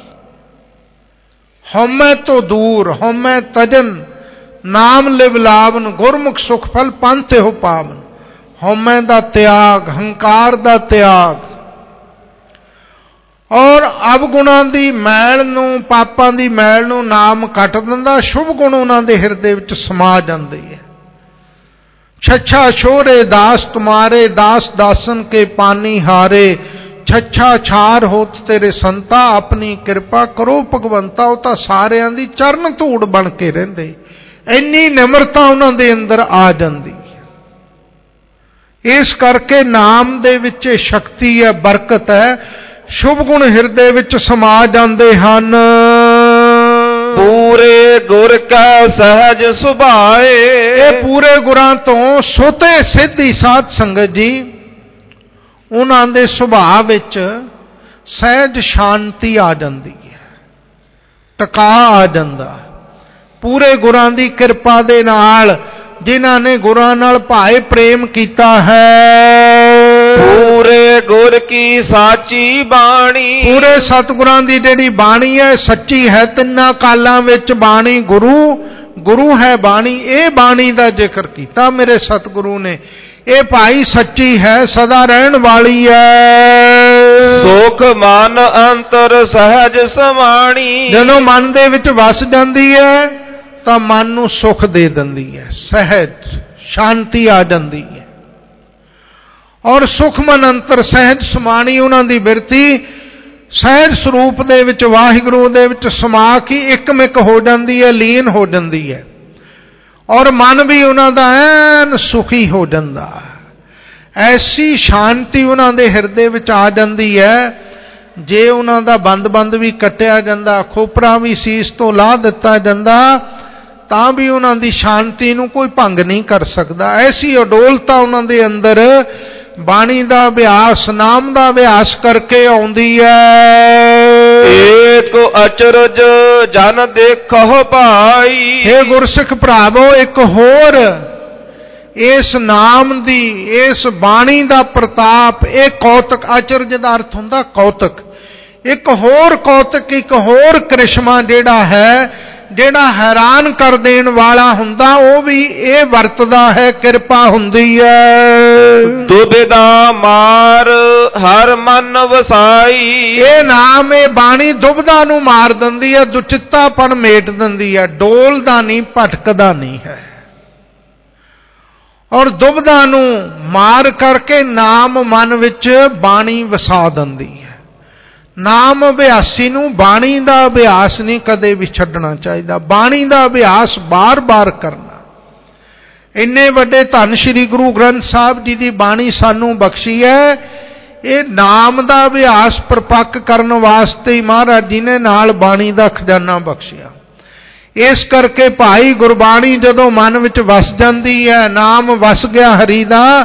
ਹਉਮੈ ਤੋਂ ਦੂਰ, ਹਉਮੈ ਤਜਨ ਨਾਮ ਲਿਵ ਲਾਵਨ, ਗੁਰਮੁਖ ਸੁਖ ਫਲ ਪੰਥ ਇਹੋ ਪਾਵਨ। ਹਉਮੈ ਦਾ ਤਿਆਗ, ਹੰਕਾਰ ਦਾ ਤਿਆਗ, ਔਰ ਅਵਗੁਣਾਂ ਦੀ ਮੈਲ ਨੂੰ, ਪਾਪਾਂ ਦੀ ਮੈਲ ਨੂੰ ਨਾਮ ਕੱਟ ਦਿੰਦਾ। ਸ਼ੁਭ ਗੁਣ ਉਹਨਾਂ ਦੇ ਹਿਰਦੇ ਵਿੱਚ ਸਮਾ ਜਾਂਦੇ ਹੈ। ਛੱਛਾ ਛੋਰੇ ਦਾਸ ਤੁਮਾਰੇ, ਦਾਸ ਦਾਸਨ ਕੇ ਪਾਨੀ ਹਾਰੇ। ਛੱਛਾ ਛਾਰ ਹੋਤ ਤੇਰੇ ਸੰਤਾ, ਆਪਣੀ ਕਿਰਪਾ ਕਰੋ ਭਗਵੰਤਾ। ਉਹ ਤਾਂ ਸਾਰਿਆਂ ਦੀ ਚਰਨ ਧੂੜ ਬਣ ਕੇ ਰਹਿੰਦੇ। ਇੰਨੀ ਨਿਮਰਤਾ ਉਹਨਾਂ ਦੇ ਅੰਦਰ ਆ ਜਾਂਦੀ ਹੈ। ਇਸ ਕਰਕੇ ਨਾਮ ਦੇ ਵਿੱਚ ਸ਼ਕਤੀ ਹੈ, ਬਰਕਤ ਹੈ। ਸ਼ੁਭ ਗੁਣ ਹਿਰਦੇ ਵਿੱਚ ਸਮਾ ਜਾਂਦੇ ਹਨ। ਪੂਰੇ ਗੁਰ ਕਾ ਸਹਿਜ ਸੁਭਾਏ, ਇਹ ਪੂਰੇ ਗੁਰਾਂ ਤੋਂ ਸੋਤੇ ਸਿੱਧੀ ਸਾਧ ਸੰਗਤ ਜੀ, ਉਹਨਾਂ ਦੇ ਸੁਭਾਅ ਵਿੱਚ ਸਹਿਜ ਸ਼ਾਂਤੀ ਆ ਜਾਂਦੀ ਹੈ, ਟਿਕਾ ਆ ਜਾਂਦਾ। ਪੂਰੇ ਗੁਰਾਂ ਦੀ ਕਿਰਪਾ ਦੇ ਨਾਲ, ਜਿਨ੍ਹਾਂ ਨੇ ਗੁਰਾਂ ਨਾਲ ਭਾਏ ਪ੍ਰੇਮ ਕੀਤਾ ਹੈ। ਪੂਰੇ ਗੁਰ ਕੀ ਸਾਚੀ ਬਾਣੀ, ਪੂਰੇ ਸਤਿਗੁਰਾਂ ਦੀ ਜਿਹੜੀ ਬਾਣੀ ਹੈ ਸੱਚੀ ਹੈ। ਤਿੰਨਾਂ ਕਾਲਾਂ ਵਿੱਚ ਬਾਣੀ ਗੁਰੂ, ਗੁਰੂ ਹੈ ਬਾਣੀ। ਇਹ ਬਾਣੀ ਦਾ ਜ਼ਿਕਰ ਕੀਤਾ ਮੇਰੇ ਸਤਿਗੁਰੂ ਨੇ। ਇਹ ਭਾਈ ਸੱਚੀ ਹੈ, ਸਦਾ ਰਹਿਣ ਵਾਲੀ ਹੈ। ਸੁਖ ਮਨ ਅੰਤਰ ਸਹਿਜ ਸਮਾਣੀ, ਜਦੋਂ ਮਨ ਦੇ ਵਿੱਚ ਵਸ ਜਾਂਦੀ ਹੈ ਤਾਂ ਮਨ ਨੂੰ ਸੁਖ ਦੇ ਦਿੰਦੀ ਹੈ, ਸਹਿਜ ਸ਼ਾਂਤੀ ਆ ਜਾਂਦੀ ਹੈ। ਔਰ ਸੁਖ ਮਨ ਅੰਤਰ ਸਹਿਜ ਸਮਾਣੀ, ਉਹਨਾਂ ਦੀ ਬਿਰਤੀ ਸਹਿਜ ਸਰੂਪ ਦੇ ਵਿੱਚ ਵਾਹਿਗੁਰੂ ਦੇ ਵਿੱਚ ਸਮਾ ਕੇ ਇੱਕਮਿਕ ਹੋ ਜਾਂਦੀ ਹੈ, ਲੀਨ ਹੋ ਜਾਂਦੀ ਹੈ। ਔਰ ਮਨ ਵੀ ਉਹਨਾਂ ਦਾ ਐਨ ਸੁਖੀ ਹੋ ਜਾਂਦਾ। ਐਸੀ ਸ਼ਾਂਤੀ ਉਹਨਾਂ ਦੇ ਹਿਰਦੇ ਵਿੱਚ ਆ ਜਾਂਦੀ ਹੈ, ਜੇ ਉਹਨਾਂ ਦਾ ਬੰਦ ਬੰਦ ਵੀ ਕੱਟਿਆ ਜਾਂਦਾ, ਖੋਪਰਾ ਵੀ ਸੀਸ ਤੋਂ ਲਾਹ ਦਿੱਤਾ ਜਾਂਦਾ, ਤਾਂ ਵੀ ਉਹਨਾਂ ਦੀ ਸ਼ਾਂਤੀ ਨੂੰ ਕੋਈ ਭੰਗ ਨਹੀਂ ਕਰ ਸਕਦਾ। ਐਸੀ ਅਡੋਲਤਾ ਉਹਨਾਂ ਦੇ ਅੰਦਰ ਬਾਣੀ ਦਾ ਅਭਿਆਸ, ਨਾਮ ਦਾ ਅਭਿਆਸ ਕਰਕੇ ਆਉਂਦੀ ਹੈ। ਏਕ ਅਚਰਜ ਜਨ ਦੇਖੋ ਭਾਈ, हे ਗੁਰਸਿੱਖ ਭਰਾਵੋ, ਇੱਕ ਹੋਰ ਇਸ ਨਾਮ ਦੀ, ਇਸ ਬਾਣੀ ਦਾ ਪ੍ਰਤਾਪ, ਇਹ ਕੌਤਕ। ਅਚਰਜ ਦਾ ਅਰਥ ਹੁੰਦਾ ਕੌਤਕ। ਇੱਕ ਹੋਰ ਕੌਤਕ, ਇੱਕ ਹੋਰ ਕ੍ਰਿਸ਼ਮਾ ਜਿਹੜਾ ਹੈ, ਜਿਹੜਾ ਹੈਰਾਨ ਕਰ ਦੇਣ ਵਾਲਾ ਹੁੰਦਾ, ਉਹ ਵੀ ਇਹ ਵਰਤਦਾ ਹੈ, ਕਿਰਪਾ ਹੁੰਦੀ ਹੈ। ਦੁਬਿਧਾ ਮਾਰ ਹਰ ਮਨ ਵਸਾਈ, ਇਹ ਨਾਮ, ਇਹ ਬਾਣੀ ਦੁਬਿਧਾ ਨੂੰ ਮਾਰ ਦਿੰਦੀ ਹੈ, ਦੁਚਿੱਤਾਪਣ ਮੇਟ ਦਿੰਦੀ ਹੈ। ਡੋਲਦਾ ਨਹੀਂ, ਭਟਕਦਾ ਨਹੀਂ ਹੈ। ਔਰ ਦੁਬਿਧਾ ਨੂੰ ਮਾਰ ਕਰਕੇ ਨਾਮ ਮਨ ਵਿੱਚ ਬਾਣੀ ਵਸਾ ਦਿੰਦੀ ਹੈ। ਨਾਮ ਅਭਿਆਸੀ ਨੂੰ ਬਾਣੀ ਦਾ ਅਭਿਆਸ ਨਹੀਂ ਕਦੇ ਵੀ ਛੱਡਣਾ ਚਾਹੀਦਾ। ਬਾਣੀ ਦਾ ਅਭਿਆਸ ਬਾਰ-ਬਾਰ ਕਰਨਾ। ਇੰਨੇ ਵੱਡੇ ਧੰਨ ਸ਼੍ਰੀ ਗੁਰੂ ਗ੍ਰੰਥ ਸਾਹਿਬ ਜੀ ਦੀ ਬਾਣੀ ਸਾਨੂੰ ਬਖਸ਼ੀ ਹੈ, ਇਹ ਨਾਮ ਦਾ ਅਭਿਆਸ ਪਰਪੱਕ ਕਰਨ ਵਾਸਤੇ ਹੀ ਮਹਾਰਾਜ ਜੀ ਨੇ ਨਾਲ ਬਾਣੀ ਦਾ ਖਜ਼ਾਨਾ ਬਖਸ਼ਿਆ। ਇਸ ਕਰਕੇ ਭਾਈ ਗੁਰਬਾਣੀ ਜਦੋਂ ਮਨ ਵਿੱਚ ਵਸ ਜਾਂਦੀ ਹੈ, ਨਾਮ ਵਸ ਗਿਆ ਹਰੀ ਦਾ,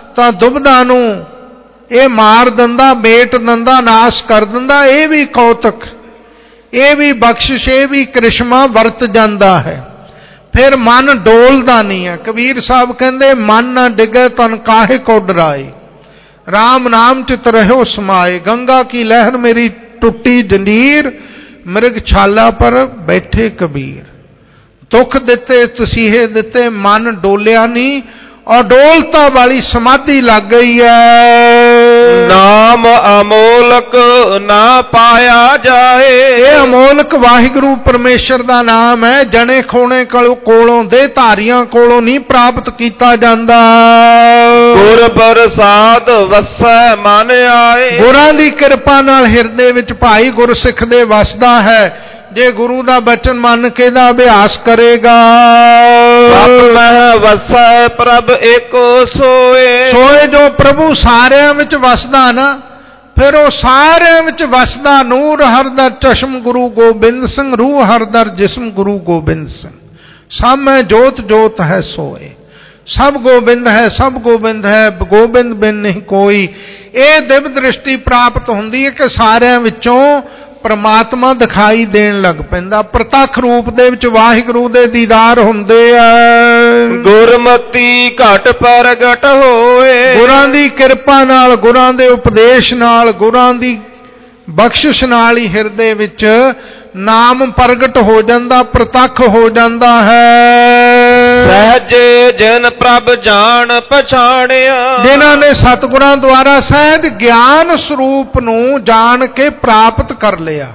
ਤਾਂ ਦੁਬਿਧਾ ਨੂੰ ਇਹ ਮਾਰ ਦਿੰਦਾ, ਮੇਟ ਦਿੰਦਾ, ਨਾਸ਼ ਕਰ ਦਿੰਦਾ। ਇਹ ਵੀ ਕੌਤਕ, ਇਹ ਵੀ ਬਖਸ਼ਿਸ਼, ਇਹ ਵੀ ਕ੍ਰਿਸ਼ਮਾ ਵਰਤ ਜਾਂਦਾ ਹੈ। ਫਿਰ ਮਨ ਡੋਲਦਾ ਨਹੀਂ ਹੈ। ਕਬੀਰ ਸਾਹਿਬ ਕਹਿੰਦੇ ਮਨ ਨਾ ਡਿਗੇ ਤਨ ਕਾਹੇ ਕੋ ਡਰਾਏ, ਰਾਮ ਨਾਮ ਚਿਤ ਰਹਿਓ ਸਮਾਏ। ਗੰਗਾ ਕੀ ਲਹਿਰ ਮੇਰੀ ਟੁੱਟੀ ਜੰਜੀਰ, ਮਿਰਗ ਛਾਲਾ ਪਰ ਬੈਠੇ ਕਬੀਰ। ਦੁੱਖ ਦਿੱਤੇ ਤਸੀਹੇ ਦਿੱਤੇ, ਮਨ ਡੋਲਿਆ ਨਹੀਂ। ਅਡੋਲਤਾ ਵਾਲੀ ਸਮਾਧੀ ਲੱਗ ਗਈ ਹੈ। ਨਾਮ ਅਮੋਲਕ ਨਾ ਪਾਇਆ ਜਾਏ। ਇਹ ਅਮੋਲਕ ਵਾਹਿਗੁਰੂ ਪਰਮੇਸ਼ਰ ਦਾ ਨਾਮ ਹੈ। ਜਣੇ ਖੋਣੇ ਕੋਲੋਂ, ਦੇ ਧਾਰੀਆਂ ਕੋਲੋਂ ਨਹੀਂ ਪ੍ਰਾਪਤ ਕੀਤਾ ਜਾਂਦਾ। ਗੁਰ ਪ੍ਰਸਾਦ ਵਸੈ ਮਨ ਆਏ। ਗੁਰਾਂ ਦੀ ਕਿਰਪਾ ਨਾਲ ਹਿਰਦੇ ਵਿੱਚ ਭਾਈ ਗੁਰਸਿੱਖ ਦੇ ਵਸਦਾ ਹੈ। ਜੇ ਗੁਰੂ ਦਾ ਬਚਨ ਮੰਨ ਕੇ ਦਾ ਅਭਿਆਸ ਕਰੇਗਾ। ਸਭ ਮਹਿ ਵਸੈ ਪ੍ਰਭ ਏਕੋ ਸੋਏ। ਸੋਏ ਜੋ ਪ੍ਰਭੂ ਸਾਰਿਆਂ ਵਿੱਚ ਵਸਦਾ ਨਾ, ਫਿਰ ਉਹ ਸਾਰਿਆਂ ਵਿੱਚ ਵਸਦਾ। ਨੂਰ ਹਰਦਰ ਚਸ਼ਮ ਗੁਰੂ ਗੋਬਿੰਦ ਸਿੰਘ, ਰੂਹ ਹਰਦਰ ਜਿਸਮ ਗੁਰੂ ਗੋਬਿੰਦ ਸਿੰਘ। ਸਭ ਮੈਂ ਜੋਤ ਜੋਤ ਹੈ ਸੋਏ। ਸਭ ਗੋਬਿੰਦ ਹੈ, ਸਭ ਗੋਬਿੰਦ ਹੈ, ਗੋਬਿੰਦ ਬਿਨ ਨਹੀਂ ਕੋਈ। ਇਹ ਦਿਵ ਦ੍ਰਿਸ਼ਟੀ ਪ੍ਰਾਪਤ ਹੁੰਦੀ ਹੈ ਕਿ ਸਾਰਿਆਂ ਵਿੱਚੋਂ ਪਰਮਾਤਮਾ ਦਿਖਾਈ ਦੇਣ ਲੱਗ ਪੈਂਦਾ। ਪ੍ਰਤੱਖ ਰੂਪ ਦੇ ਵਿੱਚ ਵਾਹਿਗੁਰੂ ਦੇ ਦੀਦਾਰ ਹੁੰਦੇ ਆ। ਗੁਰਮਤੀ ਘਟ ਪ੍ਰਗਟ ਹੋਏ। ਗੁਰਾਂ ਦੀ ਕਿਰਪਾ ਨਾਲ, ਗੁਰਾਂ ਦੇ ਉਪਦੇਸ਼ ਨਾਲ, ਗੁਰਾਂ ਦੀ ਬਖਸ਼ਿਸ਼ ਨਾਲ ਹੀ ਹਿਰਦੇ ਵਿੱਚ ਨਾਮ ਪ੍ਰਗਟ ਹੋ ਜਾਂਦਾ, ਪ੍ਰਤੱਖ ਹੋ ਜਾਂਦਾ ਹੈ। ਸਹਿਜੇ ਜਿਨ ਪ੍ਰਭ ਜਾਣ ਪਛਾਣਿਆ। ਜਿਨ੍ਹਾਂ ਨੇ ਸਤਿਗੁਰਾਂ ਦੁਆਰਾ ਸਹਿਜ ਗਿਆਨ ਸਰੂਪ ਨੂੰ ਜਾਣ ਕੇ ਪ੍ਰਾਪਤ ਕਰ ਲਿਆ।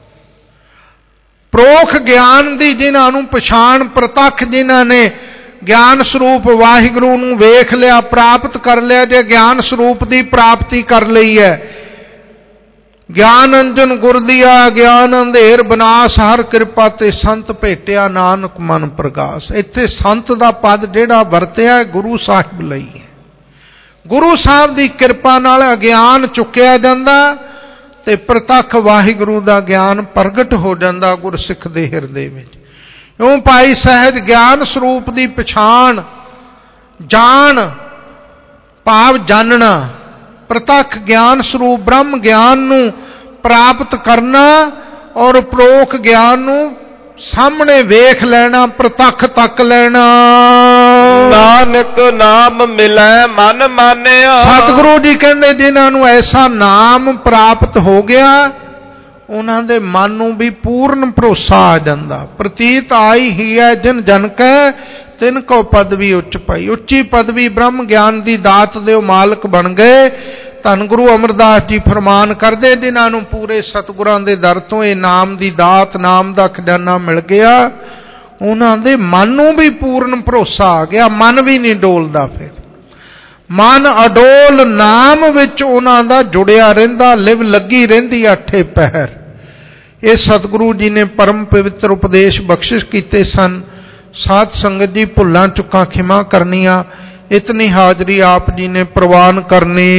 ਪ੍ਰੋਖ ਗਿਆਨ ਦੀ ਜਿਨ੍ਹਾਂ ਨੂੰ ਪਛਾਣ, ਪ੍ਰਤੱਖ ਜਿਨ੍ਹਾਂ ਨੇ ਗਿਆਨ ਸਰੂਪ ਵਾਹਿਗੁਰੂ ਨੂੰ ਵੇਖ ਲਿਆ, ਪ੍ਰਾਪਤ ਕਰ ਲਿਆ। ਜੇ ਗਿਆਨ ਸਰੂਪ ਦੀ ਪ੍ਰਾਪਤੀ ਕਰ ਲਈ ਹੈ, ਗਿਆਨ ਅੰਜਨ ਗੁਰ ਦੀਆ, ਗਿਆਨ ਅੰਧੇਰ ਬਨਾਸ, ਹਰ ਕਿਰਪਾ ਤੇ ਸੰਤ ਭੇਟਿਆ, ਨਾਨਕ ਮਨ ਪ੍ਰਗਾਸ। ਇੱਥੇ ਸੰਤ ਦਾ ਪਦ ਜਿਹੜਾ ਵਰਤਿਆ ਗੁਰੂ ਸਾਹਿਬ ਲਈ ਹੈ। ਗੁਰੂ ਸਾਹਿਬ ਦੀ ਕਿਰਪਾ ਨਾਲ ਅਗਿਆਨ ਚੁੱਕਿਆ ਜਾਂਦਾ ਤੇ ਪ੍ਰਤੱਖ ਵਾਹਿਗੁਰੂ ਦਾ ਗਿਆਨ ਪ੍ਰਗਟ ਹੋ ਜਾਂਦਾ ਗੁਰਸਿੱਖ ਦੇ ਹਿਰਦੇ ਵਿੱਚ। ਇਉਂ ਭਾਈ ਸਹਿਜ ਗਿਆਨ ਸਰੂਪ ਦੀ ਪਛਾਣ, ਜਾਣ ਭਾਵ ਜਾਣਨਾ, ਪ੍ਰਤੱਖ ਗਿਆਨ ਸਰੂਪ ਬ੍ਰਹਮ ਗਿਆਨ ਨੂੰ ਪ੍ਰਾਪਤ ਕਰਨਾ ਔਰ ਪ੍ਰੋਖ ਗਿਆਨ ਨੂੰ ਸਾਹਮਣੇ ਵੇਖ ਲੈਣਾ, ਪ੍ਰਤੱਖ ਤੱਕ ਲੈਣਾ। ਨਾਨਕ ਨਾਮ ਮਿਲੈ ਮਨ ਮਾਨਿਆ। ਸਤਿਗੁਰੂ ਜੀ ਕਹਿੰਦੇ ਜਿਨ੍ਹਾਂ ਨੂੰ ਐਸਾ ਨਾਮ ਪ੍ਰਾਪਤ ਹੋ ਗਿਆ, ਉਹਨਾਂ ਦੇ ਮਨ ਨੂੰ ਵੀ ਪੂਰਨ ਭਰੋਸਾ ਆ ਜਾਂਦਾ। ਪ੍ਰਤੀਤ ਆਈ ਹੀ ਹੈ ਜਿਨ ਜਨ ਕੈ, ਤਿਨ ਕੋ ਪਦਵੀ ਉੱਚ ਪਾਈ। ਉੱਚੀ ਪਦਵੀ ਬ੍ਰਹਮ ਗਿਆਨ ਦੀ ਦਾਤ ਦੇ ਉਹ ਮਾਲਕ ਬਣ ਗਏ। ਧੰਨ ਗੁਰੂ ਅਮਰਦਾਸ ਜੀ ਫਰਮਾਨ ਕਰਦੇ, ਜਿਨ੍ਹਾਂ ਨੂੰ ਪੂਰੇ ਸਤਿਗੁਰਾਂ ਦੇ ਦਰ ਤੋਂ ਇਹ ਨਾਮ ਦੀ ਦਾਤ, ਨਾਮ ਦਾ ਖਜ਼ਾਨਾ ਮਿਲ ਗਿਆ, ਉਹਨਾਂ ਦੇ ਮਨ ਨੂੰ ਵੀ ਪੂਰਨ ਭਰੋਸਾ ਆ ਗਿਆ। ਮਨ ਵੀ ਨਹੀਂ ਡੋਲਦਾ। ਫਿਰ ਮਨ ਅਡੋਲ ਨਾਮ ਵਿੱਚ ਉਹਨਾਂ ਦਾ ਜੁੜਿਆ ਰਹਿੰਦਾ, ਲਿਵ ਲੱਗੀ ਰਹਿੰਦੀ ਅੱਠੇ ਪਹਿਰ। ਇਹ ਸਤਿਗੁਰੂ ਜੀ ਨੇ ਪਰਮ ਪਵਿੱਤਰ ਉਪਦੇਸ਼ ਬਖਸ਼ਿਸ਼ ਕੀਤੇ ਸਨ। ਸਾਧ ਸੰਗਤ ਜੀ ਭੁੱਲਾਂ ਚੁੱਕਾਂ ਖਿਮਾ ਕਰਨੀਆਂ। ਇਤਨੀ ਹਾਜ਼ਰੀ ਆਪ ਜੀ ਨੇ ਪ੍ਰਵਾਨ ਕਰਨੀ।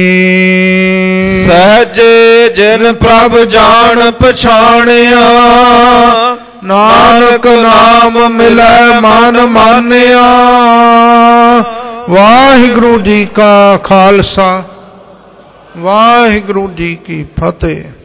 ਸਹਿਜ ਜਿਨ ਪ੍ਰਭ ਜਾਣ ਪਛਾਣਿਆ, ਨਾਨਕ ਨਾਮ ਮਿਲੈ ਮਨ ਮਾਨਿਆ। ਵਾਹਿਗੁਰੂ ਜੀ ਕਾ ਖਾਲਸਾ, ਵਾਹਿਗੁਰੂ ਜੀ ਕੀ ਫਤਿਹ।